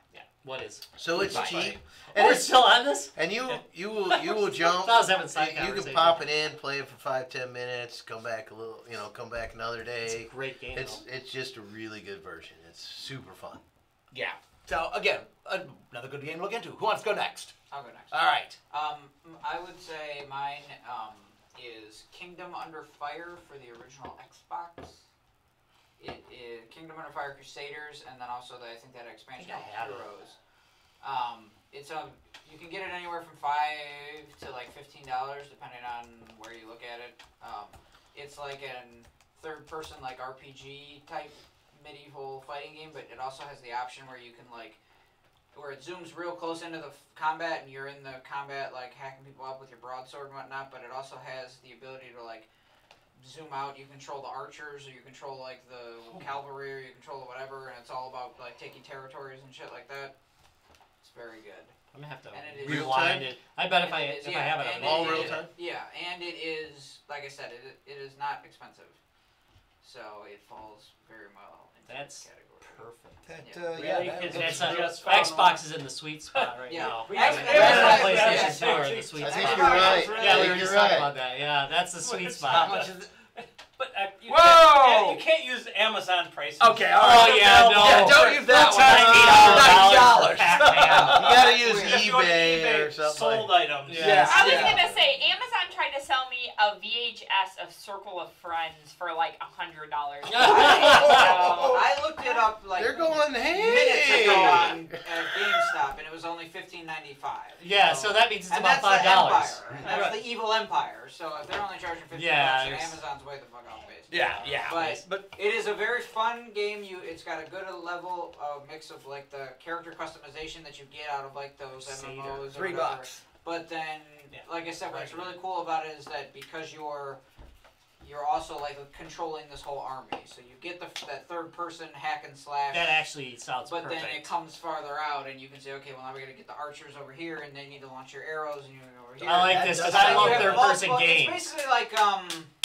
What is? So it's Bye. cheap, Oh, and we're it's still on this? and you you will you will jump. I was having side You can conversation. pop it in, play it for five ten minutes, come back a little, you know, come back another It's day. a great game. It's though. it's just a really good version. It's super fun. Yeah. So again, another good game to look into. Who wants to go next? I'll go next. All right. Um, I would say mine um, is Kingdom Under Fire for the original Xbox. It is Kingdom Under Fire Crusaders, and then also the, I think that expansion I think I have it. Heroes. Um, it's a you can get it anywhere from five to like fifteen dollars, depending on where you look at it. Um, it's like a third-person like R P G type medieval fighting game, but it also has the option where you can like where it zooms real close into the f- combat, and you're in the combat like hacking people up with your broadsword and whatnot. But it also has the ability to like zoom out. You control the archers, or you control like the cavalry, or you control the whatever, and it's all about like taking territories and shit like that. It's very good. I'm gonna have to And it is- Real rewind time? it. I bet if And I it is- if yeah, I have it, and on All it real is- time? Yeah, and it is like I said, it it is not expensive, so it falls very well into That's this category. perfect. That, Yeah. uh, Really? yeah, Because that And looks it's on, just Xbox is in the sweet spot right Yeah. now. We X- have- yeah, Xbox yeah, and yeah, PlayStation yeah, two are in yeah. the sweet I spot. think you're right. Yeah, Yeah, we I were think just you're talking right. about that. Yeah, that's the sweet How spot. much is it? But uh, you, Whoa! Can't, you can't use Amazon prices. Okay, all Oh right. yeah, no. Yeah, don't use that Don't one. charge eight Nine dollars dollars. for Pac-Man. You gotta use If you go to eBay or something. sold like- items. Yeah. Yes. I was Yeah. gonna say Amazon tried to sell me a V H S of Circle of Friends for like a hundred dollars. I looked it up like They're going, minutes hey! ago on uh, GameStop, and it was only fifteen ninety five. Yeah, so that means it's and about that's five the dollars. Empire. That's Right. the evil empire. So if they're only charging fifteen Yeah, bucks, then there's- Amazon's way the fuck off base. Yeah, yeah. But But it is a very fun game. You, it's got a good level of mix of like the character customization that you get out of like those Crusader. M M Os. or three whatever. bucks. But then, Yeah. like I said, what's Right. really cool about it is that because you're you're also like controlling this whole army, so you get the that third person hack and slash. That actually sounds But perfect. then it comes farther out, and you can say, okay, well now we gotta get the archers over here, and they need to launch your arrows, and you go over here. I like That this because does I sound love good. third person Multiple- games. It's basically like um.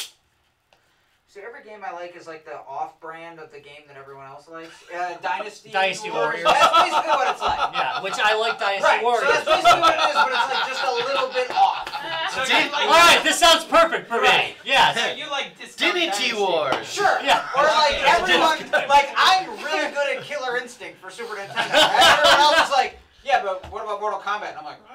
So every game I like is like the off-brand of the game that everyone else likes. Uh, Dynasty. Dynasty Warriors. That's basically what it's like. Yeah, which I like Dynasty Right. So Warriors. that's basically what it is, but it's like just a little bit off. So See? you like, All right, this sounds perfect for Right. me. Yes. So you like Discount Divinity Dynasty. Wars. Sure. Yeah. Or like Okay. everyone, like I'm really good at Killer Instinct for Super Nintendo. Everyone else is like, yeah, but what about Mortal Kombat? And I'm like,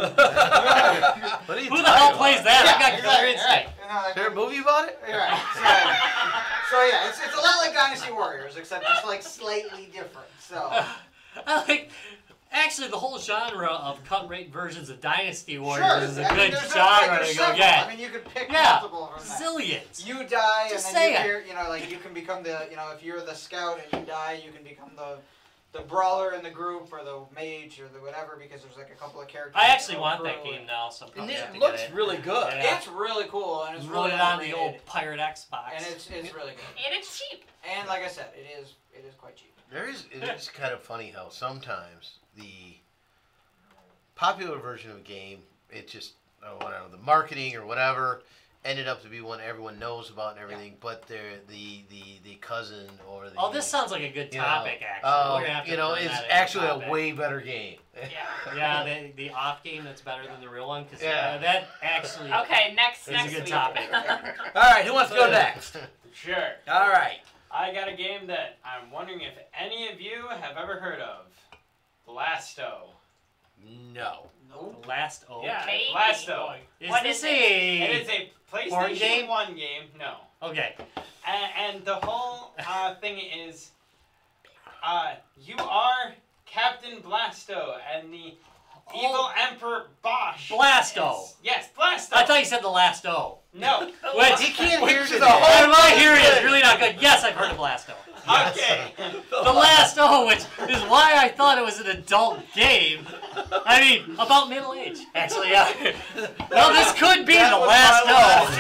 What are you Who the talking hell about? plays that? I got exactly, Killer right. Instinct. You know, like, Is there a movie about it? Right. So, so yeah, it's, it's a lot like Dynasty Warriors, except just like slightly different. So I like. Actually, the whole genre of cut rate versions of Dynasty sure, Warriors is a I mean, good there's genre like, to there's go several. get. I mean, you could pick Yeah, multiple from that. zillions. You die, Just and then you saying. hear, you know, like you can become the, you know, if you're the scout and you die, you can become the, the brawler in the group or the mage or the whatever, because there's like a couple of characters. I actually that go want that through game and- now, so I'm And probably have it to looks get it. really good. Yeah. It's really cool, and it's Roll really it on the underrated, old pirate Xbox. and it's it's really good. And it's cheap. And like I said, it is it is quite cheap. There is. It is kind of funny how sometimes the popular version of a game, it just, oh, whatever, the marketing or whatever, ended up to be one everyone knows about and everything, but they're the, the the cousin or the. Oh, this sounds like a good you know, topic, actually. um, We're gonna have to you know, bring it's that as actually a topic. way better game. Yeah. Yeah, the, the off game that's better than the real one, because Yeah. uh, that actually Okay, next is next a good week. topic. All right, who wants to go next? Sure. All right. I got a game that I'm wondering if any of you have ever heard of. Blasto. No. Nope. The last O. Yeah, Maybe. Blasto. Is What this is it? It a... is a Porn PlayStation game? one game. No. Okay. And, and the whole uh, thing is, uh, you are Captain Blasto, and the evil Emperor Bosch. Blasto. is- yes, Blasto. I thought you said the last O. No. Which, He can't hear Which is today. a whole- what my hearing is really not good. Yes, I've heard of Blasto. Okay. The last O, which is why I thought it was an adult game. I mean, about middle age, actually. Yeah. No, this could be the last It's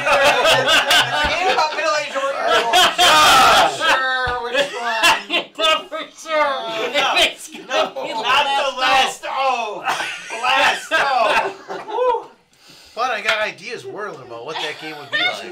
a game about middle-aged warriors. Sure, which one? O. For sure. No. If it's gonna No, be the not last the last O. Blasto. Woo. But I got ideas whirling about what that game would be like.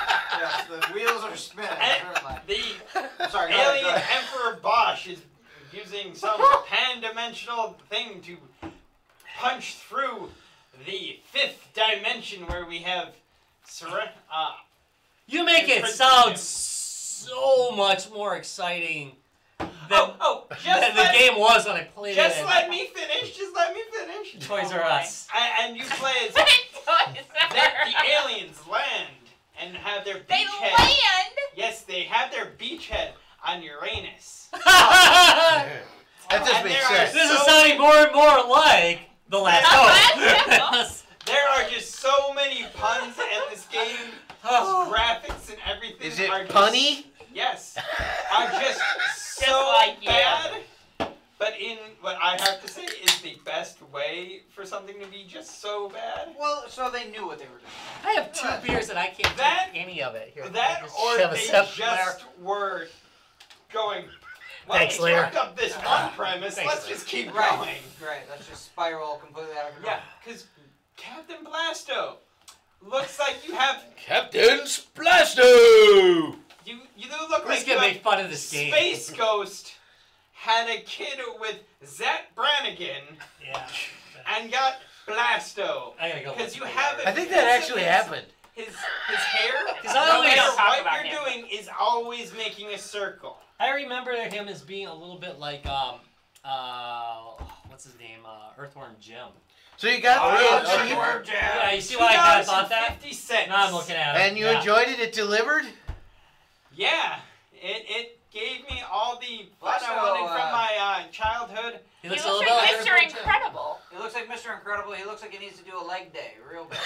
Yes, the wheels are spinning. And certainly. the I'm sorry, go ahead, go alien ahead. Emperor Bosch is using some pan-dimensional thing to punch through the fifth dimension where we have Seren- uh, You make it Prince sound Jim. so much more exciting than, oh, oh, just than the let, game was when I played just it. let me finish. Just let me finish. Toys Oh R boy. Us. And, and you play as Toys the, R the aliens land and have their They beachhead. land. Yes, they have their beachhead on Uranus. That And doesn't make there are sense. This is so sounding more and more like The Last Yeah. Hope. There are just so many puns in this game. Oh. Graphics and everything Is it are just, punny? Yes, are just so like you. bad. But in what I have to say is the best way for something to be just so bad. Well, so they knew what they were doing. I have two beers and I can't That- drink any of it. Here, That just or shove a they sip just there. were going. Well, Thanks, we Lear. fucked up this one premise. Thanks, Let's Lear. just keep Right. going. Right. Let's just spiral completely out of control. Yeah, because Captain Blasto looks like you have Captain Splasto! you. You do look Who's like you gonna have make fun of this game? Space Ghost had a kid with Zach Brannigan Yeah. and got Blasto. I gotta go. Because look you for have it. I think that actually happened. His his hair, Because I no always- matter Don't talk what about you're him. doing, is always making a circle. I remember him as being a little bit like um uh what's his name uh Earthworm Jim. So you got Oh, the yeah, cheap, Earthworm Jim. Yeah, you see why I kinda thought that? fifty cents. Now I'm looking at him. and you yeah. enjoyed it. It delivered. Yeah, it it gave me all the fun Blasto, I wanted from uh, my uh, childhood. He He looks looks a little like bit Mister like Incredible. He looks like Mister Incredible. He looks like he needs to do a leg day real bad.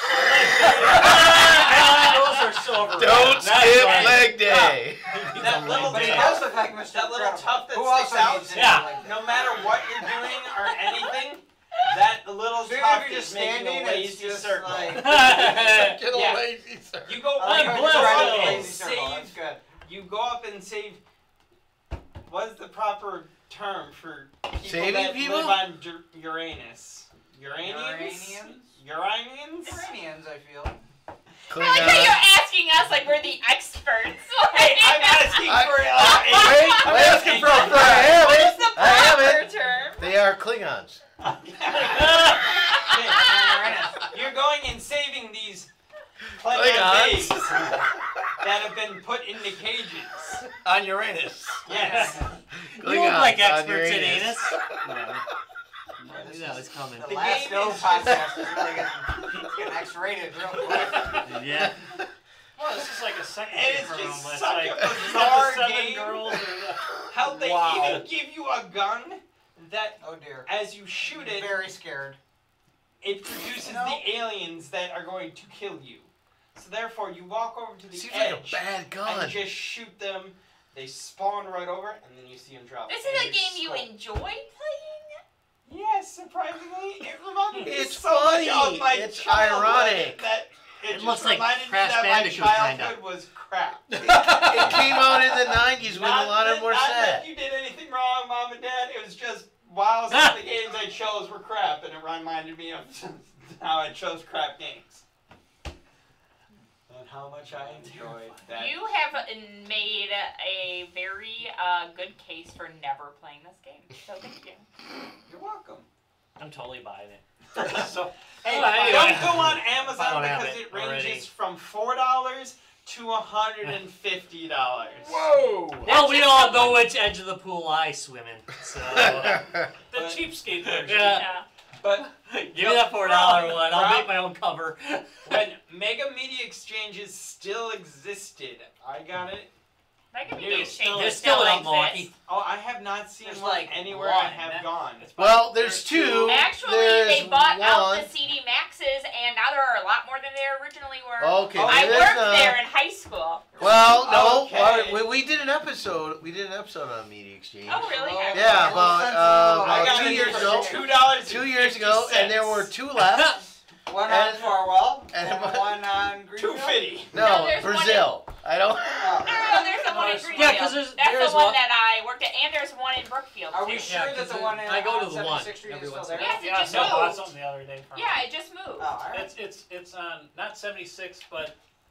Those are so overrated. Don't That's skip right. leg day. He's That a little leg But he day. does look like Mister That little Incredible. tuft that Who sticks also out? needs to do Yeah. a leg day? No matter what you're doing or anything, that little So even if tuft you're is just making standing, a it's lazy just circle. like. Get a Yeah. lazy sir. You go I like I'm how up he's trying to Blasto. do a and lazy circle. That's save. good. You go up and save. What is the proper term for people Saving that people? live on Dur- Uranus? Uranians? Uranians? Uranians? Iranians, I feel. I like how you're asking us like we're the experts. Hey, I'm asking I- for uh, I- a- wait, I'm wait, asking for a I friend. have What it. is the I have proper it. term? They are Klingons. Okay, You're going and saving these Klingon Klingons. babes that have been put into cages. On Uranus. Yes. You look like Klingons on experts in Uranus. anus. No, no, it's coming. The The last game no is podcast is really getting, it's getting X-rated real quick. Yeah. Well, this is like a second And game it's for just them. It's such like a the bizarre seven game. girls or the... How they Wow. even give you a gun that, Oh dear. as you shoot it, Very scared. it produces No. the aliens that are going to kill you. So therefore, you walk over to the Seems edge like a bad and gun. just shoot them. They spawn right over, and then you see them drop. This and is a game you skull. enjoy playing? Yes, surprisingly, it reminded me It's so much funny. of my It's childhood ironic. That it, It just looks like reminded Crash me that Bandicoot, my kinda. childhood was crap. It came out in the nineties when Not a lot of that- them were not sad. that you did anything wrong, Mom and Dad. It was just while some of the games I chose were crap, and it reminded me of how I chose crap games. And how much I enjoyed that. You have uh, made a very uh, good case for never playing this game. So thank you. You're welcome. I'm totally buying it. So, hey, Oh, anyway. don't go on I Amazon don't have because it it ranges already. from four dollars to one hundred and fifty dollars. Whoa! Well, we just all the know one- which edge of the pool I swim in. So The But- cheapskate version. Yeah. Yeah. But give me that four dollar one. I'll Rob- make my own cover. when Mega Media Exchanges still existed, I got it. Mega Dude, Media Exchange There's still still one up exists. Milwaukee. Oh, I have not seen There's one like anywhere one. I have gone. Well, there's two. Actually, There's they bought out one. the C D Maxes, and now there are a lot more than there originally were. Okay, Oh, I there's, worked uh, there in high school. Well, no, Okay. well, we, we did an episode. We did an episode on Media Exchange. Oh, really? Oh, Yeah, about, uh, I about got two it years for ago. Two dollars. Two years ago, and there were two left. One And- on Farwell and and, what- one on Two Greenfield. fifty. No, No, there's one Brazil. I don't. No, Oh. no, no, there's the one in Yeah, Greenfield. 'cause there's- That's there's the one, one- that I worked at, and there's one in Brookfield, Are too. we sure Yeah, that 'cause the it- one in I go to on the one seventy-sixth Street every is still once in a there? Yes, it Yeah, just so I bought moved. something the other day from Yeah, it just moved. Oh, all right. It's it's it's on not seventy-six, but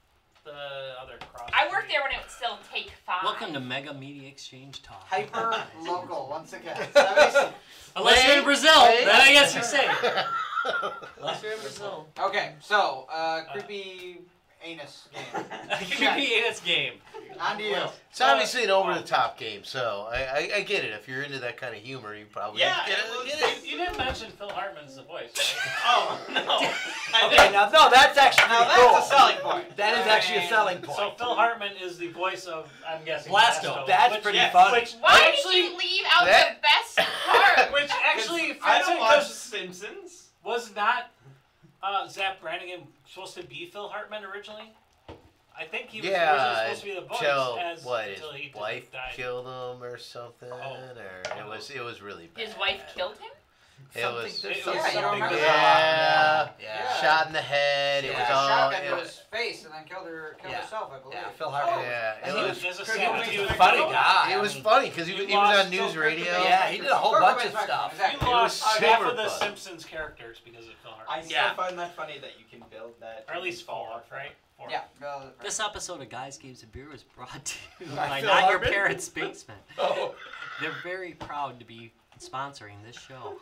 the other cross. I worked there when it was still Take Five. Welcome to Mega Media Exchange Talk. Hyper local once again. seventy-six. Unless you're in Brazil, Wait. then I guess you're safe. Unless you're in Brazil. Okay, so uh, creepy anus game. Creepy anus game. On to you. It's obviously an over-the-top game, so I, I, I get it. If you're into that kind of humor, you probably Yeah, get it it. was- Get it. you, you didn't mention Phil Hartman's the voice, right? Oh no! I Okay, did. now no, that's actually Now pretty cool. that's a selling point. That is actually a selling point. So Phil Hartman is the voice of, I'm guessing, Blasto. Blasto. That's which, pretty yes, funny. Which Why actually, did you leave out that- the best part? which actually, fits I in don't watch 'cause Simpsons. was not uh, Zach Brannigan supposed to be Phil Hartman originally? I think he was Yeah, originally supposed to be the voice Till as what his until he wife died. killed him or something, Oh. or it was it was really bad. His wife killed him? It was It Yeah, was you don't something remember bizarre. yeah, Yeah. shot in the head. It It was was all shotgun it to was- his face and then killed her, killed Yeah. herself, I believe. Yeah, Phil Hartman. yeah, it And he was. There's a Chris, scene he with was you a and funny Phil. guy. It was I mean, funny because he, you he was on lost news so radio. quickly. Yeah, he did a whole Kirk bunch Cobain's of back. stuff. Exactly. You It lost was half super of the fun. Simpsons characters because of Phil I Hartman. still Yeah. find that funny that you can build that. Or at least four, right? Four. Yeah. Well, right. This episode of Guys, Games, and Beer was brought to you By by Phil Not Your Hartman? Parents' Basement. Oh. They're very proud to be sponsoring this show.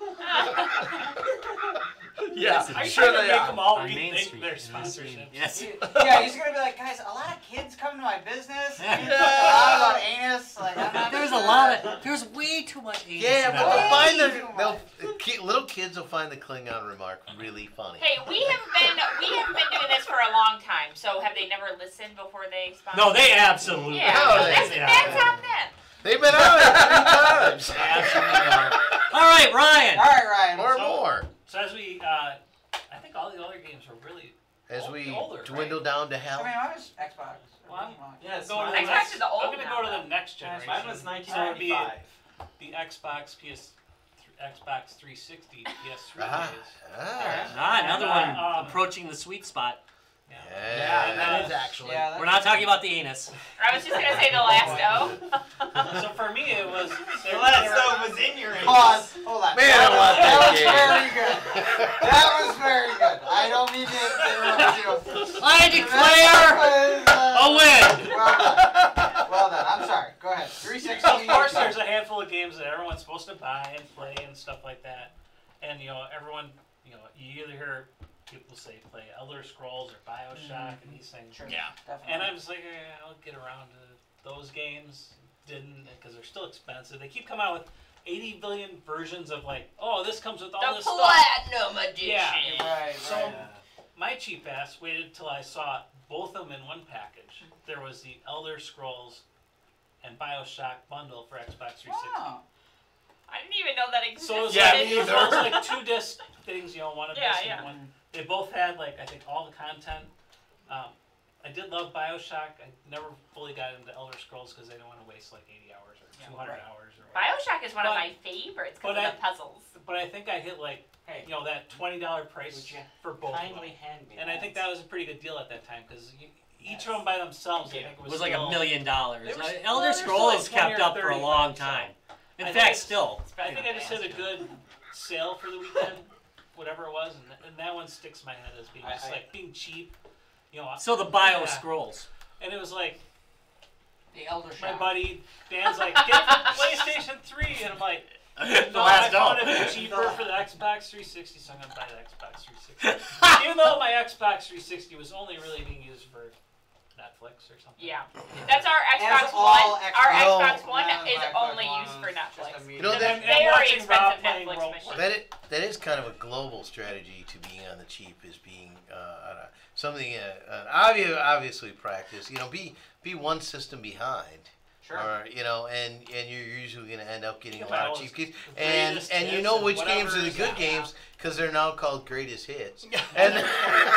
Yeah, I'm sure trying to they make are. them all On Main rethink Street. their in the same- sponsorships. Yes. Yeah, he's gonna be like, guys, a lot of kids come to my business. You talk a lot about anus. Like, I'm not There's a sure. lot of. There's way too much anus Yeah, in but that. they'll find Way the, too they'll, much. ki- little kids will find the Klingon remark really funny. Hey, we have been we have been doing this for a long time. So have they never listened before they sponsor? No, they absolutely. Yeah, No, so they- that's, yeah. that's on them. They've been on it three times. They absolutely are. All right, Ryan. All right, Ryan. Or So- more. So as we, uh, I think all the other games are really. As Old- we older, right? dwindle down to I hell. mean, I was Xbox. Well, I'm- Yeah, it's Go to mine the was- Xbox next- is the old I'm gonna now, go to though. the next generation. Mine was nineteen So it'd be ninety-five. the Xbox, P S, Xbox three sixty, P S three Ah, days. ah. Ah, another And, one uh, um, approaching the sweet spot. Yeah. Yeah, And, that uh, is actually. Yeah, that's We're not talking about the anus. I was just gonna say the last O. So for me, it was. The last though was in your Pause. Hold on. Man, that I want was, that was game. very good. That was very good. I don't mean to interrupt you. I declare That was, uh, a win. Well done. Well done. I'm sorry. Go ahead. three sixty. Of course, there's a handful of games that everyone's supposed to buy and play and stuff like that. And you know, everyone, you know, you either hear people say play Elder Scrolls or Bioshock and these things. Sure. Yeah. Definitely. And I'm just like, eh, I'll get around to those games. Didn't, because they're still expensive. They keep coming out with eighty billion versions of like, oh, this comes with all The this stuff. Platinum Edition. Yeah. Right. So right. my cheap ass waited till I saw both of them in one package. There was the Elder Scrolls and Bioshock bundle for Xbox three sixty. Wow. I didn't even know that existed. So it was Yeah, like, me it was either. almost like two disc things, you know, one of Yeah, this yeah. and one. They both had like I think all the content. Um, I did love Bioshock. I never fully got into Elder Scrolls because I didn't want to waste like eighty hours or Yeah, two hundred right. hours or whatever. Bioshock is one of But- my favorites because but of I- the puzzles. But I think I hit like Hey, you know that twenty dollar price Would you for both. Of them. kindly hand me And I think that was a pretty good deal at that time because Yes. each of them by themselves, Thank I you. think It was like a still- million dollars. They were- Uh, well, Elder they're still Scrolls like twenty kept or up for a thirty long bucks, so- time. In I think fact, it's- still. I think I just hit a good sale for the weekend, whatever it was, and, and that one sticks in my head as being I- just I- like being cheap, you know. So the Bio Yeah. Scrolls. And it was like The Elder my Shot. buddy Dan's like, get it for PlayStation three, and I'm like, the no, last I found O. it cheaper for the Xbox three sixty, so I'm gonna buy the Xbox three sixty. Even though my Xbox three sixty was only really being used for Netflix or something. Yeah, that's our As Xbox all One. Xbox- Our No. Xbox One Yeah, is Xbox only One used is for just Netflix. a You know, And that- I'm- Very I'm watching Rob expensive playing Netflix role machine. play. That is, that is kind of a global strategy to being on the cheap is being uh, uh, something uh, uh, obvious, obviously practice. You know, be be one system behind, Sure. or you know, and and you're usually going to end up getting a Yeah, lot well, of cheap games. the And greatest and you hits know and which games are the whatever, good yeah. games because they're now called greatest hits. And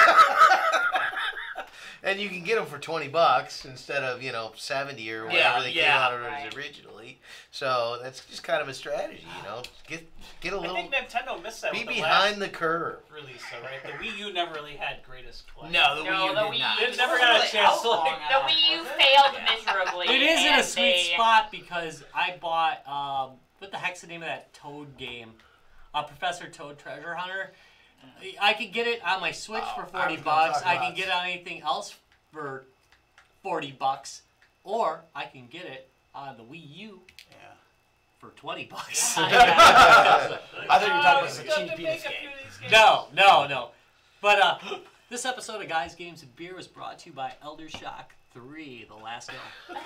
and you can get them for twenty bucks instead of you know seventy or whatever Yeah, they yeah, came out of right. originally. So that's just kind of a strategy, you know. Get get a I little think Nintendo missed that be with the behind last the curve. release, though, right? The Wii U never really had greatest play. No, the No, Wii U the did Wii not. U- It never got a chance to like. The Wii U failed miserably. It is in a and sweet they- spot because I bought um, what the heck's the name of that Toad game? Uh, Professor Toad Treasure Hunter. I could get it on my Switch Oh, for I forty was gonna bucks. talk I about- can get it on anything else for forty bucks, or I can get it on the Wii U Yeah. for twenty bucks. I thought you were talking about Oh, the you have to cheapest make a game. few of these games. No, no, no. But uh, this episode of Guys, Games, and Beer was brought to you by Elder Shock three, The Last Hill.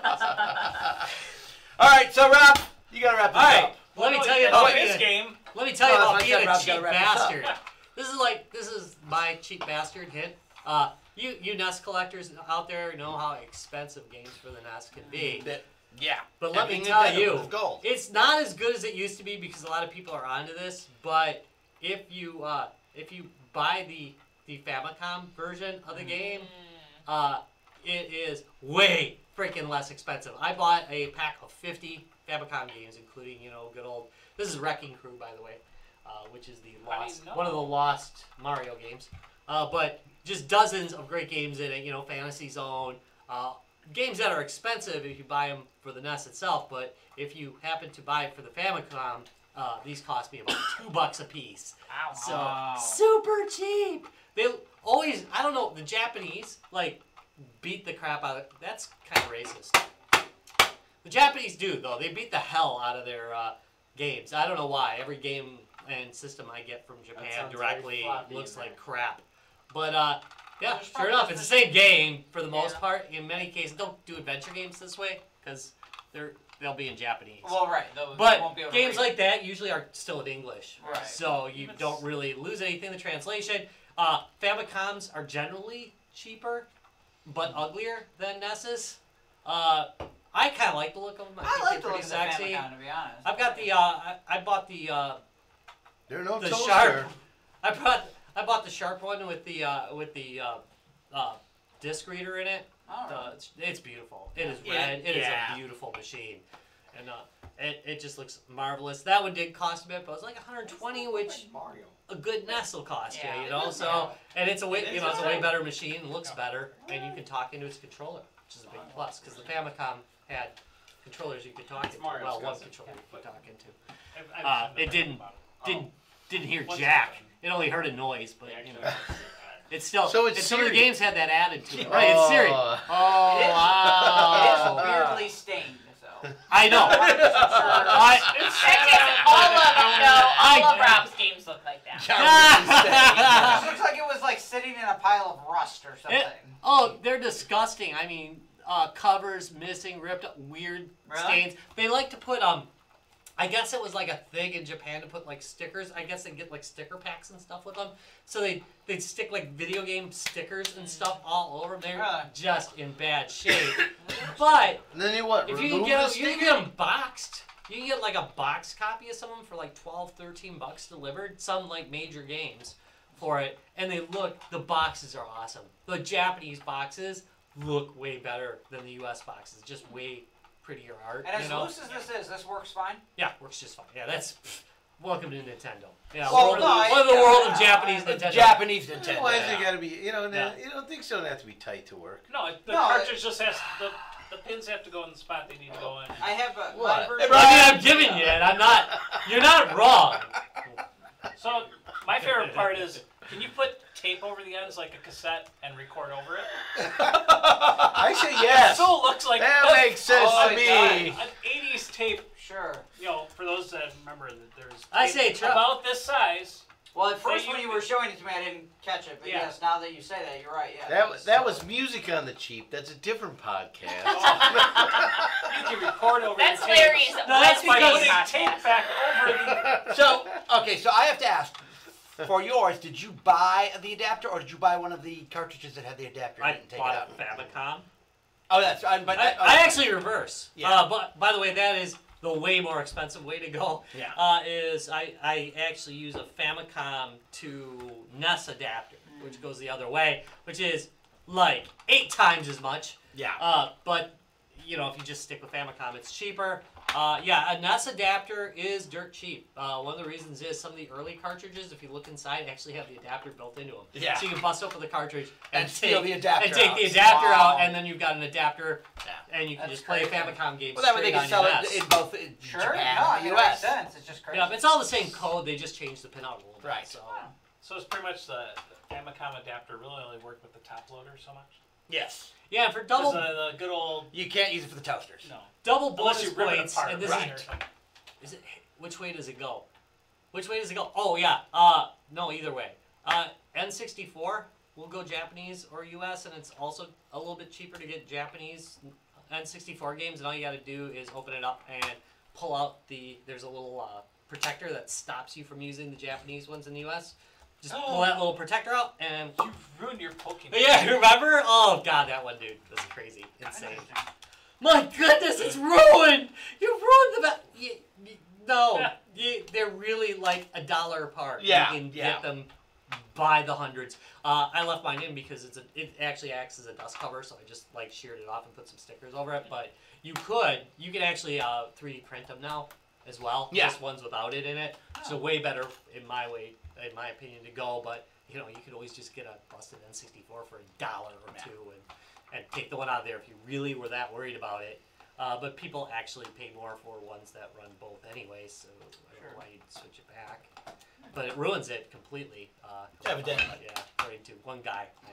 All right, so Rob, you gotta wrap this All right, up. let me No, tell you that's about this being a, game. let me tell you No, about that's being what I a said, Rob's cheap gotta wrap this up. bastard. This is like this is my cheap bastard hint. Uh, you you N E S collectors out there know how expensive games for the N E S can be. That- Yeah. But let me Everything tell Nintendo you, was gold. it's not as good as it used to be because a lot of people are onto this. But if you uh, if you buy the the Famicom version of the game, uh, it is way freaking less expensive. I bought a pack of fifty Famicom games, including you know good old. This is Wrecking Crew, by the way, uh, which is the How do you lost know? one of the lost Mario games. Uh, but just dozens of great games in it. You know, Fantasy Zone. Uh, Games that are expensive if you buy them for the N E S itself, but if you happen to buy it for the Famicom, uh, these cost me about two bucks a piece. Ow. So Wow. super cheap. They always, I don't know, the Japanese like beat the crap out of. That's kind of racist. The Japanese do though. They beat the hell out of their uh, games. I don't know why. Every game and system I get from Japan sounds directly very floppy looks in like crap. But uh, yeah, There's sure probably enough, just it's the same game for the most Yeah. part. In many cases, don't do adventure games this way because they're they'll be in Japanese. Well, right. They'll, But they won't be able to games read it. like that usually are still in English, Right. so you Even don't s- really lose anything in the translation. Uh, Famicoms are generally cheaper, but uglier than N E S's. Uh, I kind of like the look of them. I, I think like they're the look pretty of the sexy. Famicom, to be honest. I've got the. Uh, I, I bought the. Uh, They're no the toaster. sharp. I brought. I bought the sharp one with the uh, with the uh, uh, disc reader in it. Oh, Uh, it's, it's beautiful. It is Yeah. red. It is Yeah. a beautiful machine, and uh, it, it just looks marvelous. That one did cost a bit, but it was like one hundred twenty, which Mario. a good N E S will cost Yeah. you, you know. It is So Mario. and it's a way It you is know it's a way alright. better machine, looks better, and you can talk into its controller, which is a big plus because the Famicom had controllers you could talk It's into. Mario's Well, one cousin. controller you could talk into. I've- I've Uh, seen the it thing didn't- about it. Didn't didn't hear Once jack. again. It only heard a noise, but Yeah, you know. actually, It's still. So it's and some of the Siri. games had that added to it. Right, it's Siri. Oh. Oh, It is- wow. It is weirdly stained, so. I know. I, That just all of no, all of I- Rob's games look like that. It just looks like it was like sitting in a pile of rust or something. oh, they're disgusting. I mean, uh, covers missing, ripped up, weird Really? stains. They like to put um. I guess it was like a thing in Japan to put like stickers. I guess they get like sticker packs and stuff with them. So they they'd stick like video game stickers and stuff all over them. They're Really? just in bad shape. But And then you what? if you remove can get the them, you can sticker? get them boxed. You can get like a boxed copy of some of them for like twelve, thirteen bucks delivered. Some like major games for it, and they look. The boxes are awesome. The Japanese boxes look way better than the U S boxes. Just way prettier art. And as you know? loose as this is, this works fine. Yeah, works just fine. Yeah, that's pff, welcome to Nintendo. Yeah, Well, world, no, I- one of the yeah, world of yeah, Japanese I- Nintendo. Japanese Nintendo. Why does yeah. it gotta be? You know, Yeah. you don't think so? It don't have to be tight to work. No, it- the No, cartridge just has the the pins have to go in the spot they need to go in. I have a my What? version. I mean, I'm giving you it. I'm not. You're not wrong. So my favorite part is, can you put tape over the ends like a cassette and record over it? I say yes. So it looks like That makes sense Oh, to it me. an eighties tape. Sure. You know, for those that remember that there's I tape say try- about this size. Well, at first you- when you were showing it to me, I didn't catch it. But Yeah. yes, now that you say that, you're right. Yeah. That was that was music on the cheap. That's a different podcast. You can record over That's the tape. Larry's No, that's one by because- putting podcast. tape back over the. So, okay, so I have to ask, for yours, did you buy the adapter or did you buy one of the cartridges that had the adapter in I it and take bought it out? a Famicom. Oh, that's I, but I, that- I actually reverse. Yeah. Uh, but by the way, that is the way more expensive way to go. Yeah. Uh, is I, I actually use a Famicom to N E S adapter, which goes the other way, which is like eight times as much. yeah. Uh, but you know, if you just stick with Famicom, it's cheaper. Uh, yeah, a N E S adapter is dirt cheap. Uh, one of the reasons is some of the early cartridges, if you look inside, actually have the adapter built into them. Yeah. So you can bust open the cartridge and, And steal take, the adapter and take out. the adapter Wow. out, and then you've got an adapter, Yeah. and you can That's just play crazy. Famicom games Well, that way straight they can on sell your N E it S. in both in Sure. Japan no, I and mean, the it U makes S. sense. It's just crazy. Yeah, but it's all the same code. They just changed the pin out a little bit. Right. So. So it's pretty much the, the Famicom adapter really only worked with the top loader so much. Yes. Yeah, and for Double double the, the good old You can't use it for the toasters. no. double Unless you bonus rip it points, apart. and this right. is Is it? Which way does it go? Which way does it go? Oh yeah. Uh, no, either way. Uh, N sixty-four will go Japanese or U S, and it's also a little bit cheaper to get Japanese N sixty-four games. And all you got to do is open it up and pull out the. There's a little uh, protector that stops you from using the Japanese ones in the U S. Just pull that little protector out and. You ruined your Pokemon. Yeah, remember? Oh god, that one, dude, was crazy, insane. My goodness, it's ruined! You ruined the. Ba- you, you, no, you, they're really like a dollar apart. Yeah, You can yeah. get them by the hundreds. Uh, I left mine in because it's a, it actually acts as a dust cover, so I just like sheared it off and put some stickers over it. But you could, you can actually uh, three D print them now as well. Yeah. Just ones without it in it. So way better in my way, in my opinion, to go. But you know, you could always just get a busted N sixty-four for a dollar or Yeah. two and, and take the one out of there if you really were that worried about it. Uh, but people actually pay more for ones that run both anyway, so I don't know why you'd switch it back. But it ruins it completely. Uh, Evidently. Yeah, according to one guy on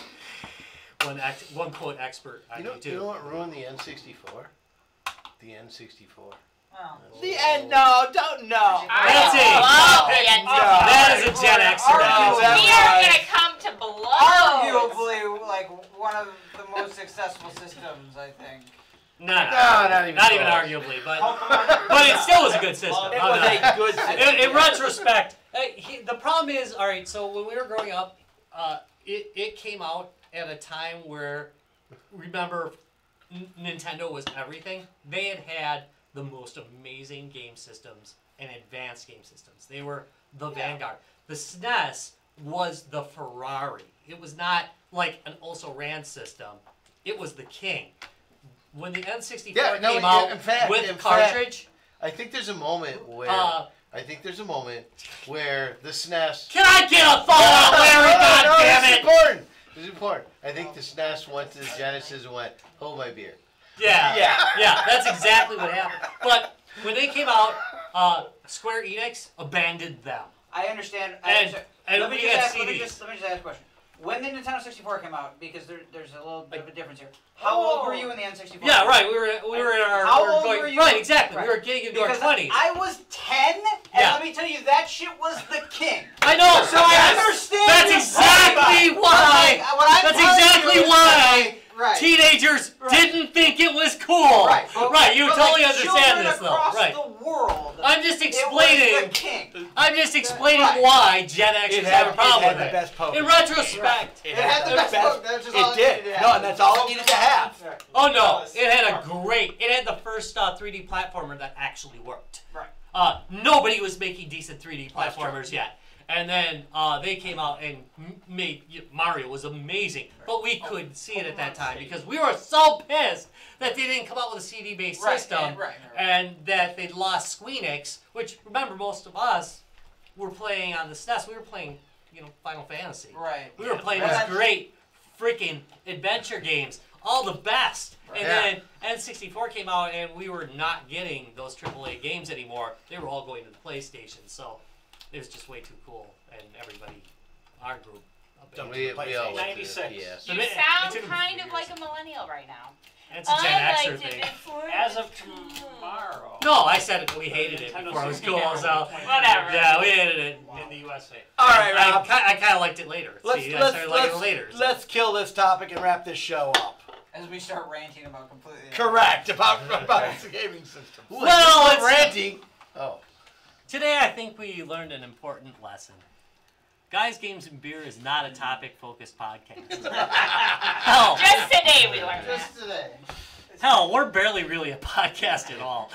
YouTube. One ex- one quote expert on You know, YouTube. you know what ruined the N sixty-four? The N sixty-four. Oh. The end. No, don't know. That's it. love the N sixty-four. That is a Gen Xer. Oh, We that's are right. gonna come to blows. Arguably, like one of the most successful systems, I think. No, no, No, not even not even close. arguably, but but it still was a good system. It I'm was not- a good system. In, in retrospect, uh, he, the problem is, all right. So when we were growing up, uh, it it came out at a time where, remember, N- Nintendo was everything. They had had the most amazing game systems and advanced game systems. They were the vanguard. The S N E S was the Ferrari. It was not like an also ran system. It was the king. When the N sixty-four Yeah, no, came yeah, out in fact- with in fact, cartridge, I think there's a moment where uh, I think there's a moment where the S N E S. can I get a phone out, Larry? no, God no, damn this is it! important. This is important. I think the S N E S went to the Genesis and went, "Hold my beer." Yeah, Yeah. yeah, that's exactly what happened. But when they came out, uh, Square Enix abandoned them. I understand. I And- understand. and let me we just had ask, let me C Ds. just let me just ask a question. When the Nintendo sixty-four came out, because there, there's a little bit of a difference here. How old were you when the N sixty-four? Yeah, came right. out? We were we were in our How we were old going, were you? right exactly. Right. We were getting into Because our twenties. I was ten, and Yeah. let me tell you, that shit was the king. I know. So I yes. understand. That's your exactly point. why. But what I'm That's telling exactly you is why that, like, right. Teenagers Right. didn't think it was cool. Right, but- right. You but, totally like, understand children this though. across Right. the world. I'm just It was explaining. the king. I'm just explaining Right. why Gen Xers It have had, a it problem had with the it. best Pokemon. In retrospect, It had the best Pokemon. That's just all It it needed did. to No, have. and that's all it needed to have. Right. oh no, Yes. it had a great. It had the first uh, three D platformer that actually worked. Right. Uh, nobody was making decent three D That's true. platformers yet. And then uh, they came out and m- made Mario was amazing, but we couldn't see it at that time because we were so pissed that they didn't come out with a C D-based Right, system, and- right, right. and that they lost Squeenix. Which remember, most of us were playing on the S N E S. We were playing, you know, Final Fantasy. Right. We were playing Right. these great freaking adventure games, all the best. And Yeah. then N sixty-four came out, and we were not getting those triple A games anymore. They were all going to the PlayStation, so it was just way too cool. And everybody, our group, Don't We, we all went to the ninety-six. P S. So You it- it sound took 'em a kind few of years. like a millennial right now. It's a Gen I Xer liked it thing. before As it of was cool. tomorrow. No, I said it. We hated it Nintendo before it was sixty-four cool. So Whatever. yeah, we hated it. in the U S A. All right, I, Rob. ki- I kind of liked it later. Let's See, I let's started liking let's, it later. so. let's kill this topic and wrap this show up. As we start ranting about completely. Correct about about the gaming system. Well, It's it's- ranting. Oh. Today, I think we learned an important lesson. Guys, Games, and Beer is not a topic-focused podcast. hell, Just today we learned that. Just today. hell, we're barely really a podcast at all.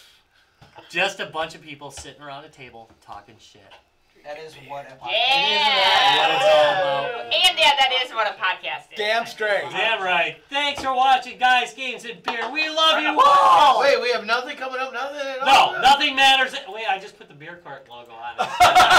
Just a bunch of people sitting around a table talking shit. That is what a podcast Yeah. What it's all about. And yeah, that is what a podcast is. Damn straight. Damn right. Thanks for watching, Guys, Games, and Beer. We love you Oh, all. wait, we have nothing coming up. Nothing at No, all. nothing matters. Wait, I just put the beer cart logo on it.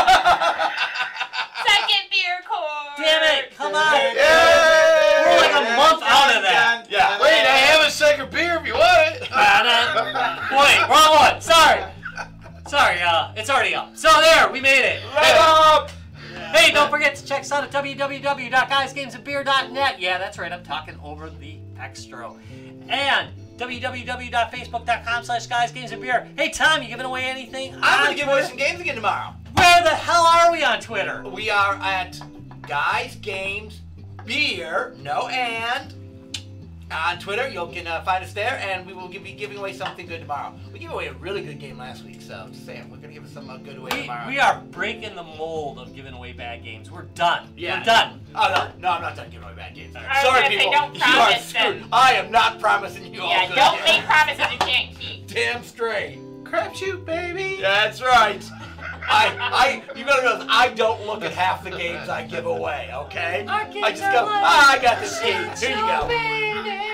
Second beer cord. Damn it! Come on. Yay! We're like a month out of that. Yeah. Wait, I have a second beer if you want it. Wait, wrong one. Sorry. Sorry, uh, it's already up. So there, we made it. Right up. Hey, Hey, don't forget to check us out at w w w dot guys games and beer dot net. Yeah, that's right. I'm talking over the extra. And w w w dot facebook dot com slash guys games and beer. Hey, Tom, you giving away anything? I'm on gonna give away Twitter? some games again tomorrow. Where the hell are we on Twitter? We are at Guys Games Beer, no and. On Twitter, you can uh, find us there, and we will give, be giving away something good tomorrow. We gave away a really good game last week, so just saying, we're gonna give us some uh, good away We, tomorrow. we are breaking the mold of giving away bad games. We're done. Yeah. We're done. Oh no, no, I'm not done giving away bad games. was Sorry, gonna say, people, don't you are promise screwed. them. I am not promising you all Yeah, good don't games. make promises you can't keep. Damn straight. Crapshoot, baby. That's right. I, I, you gotta realize I don't look at half the games I give away. Okay? Our games I just are go, like ah, I got this game. Here you go. baby.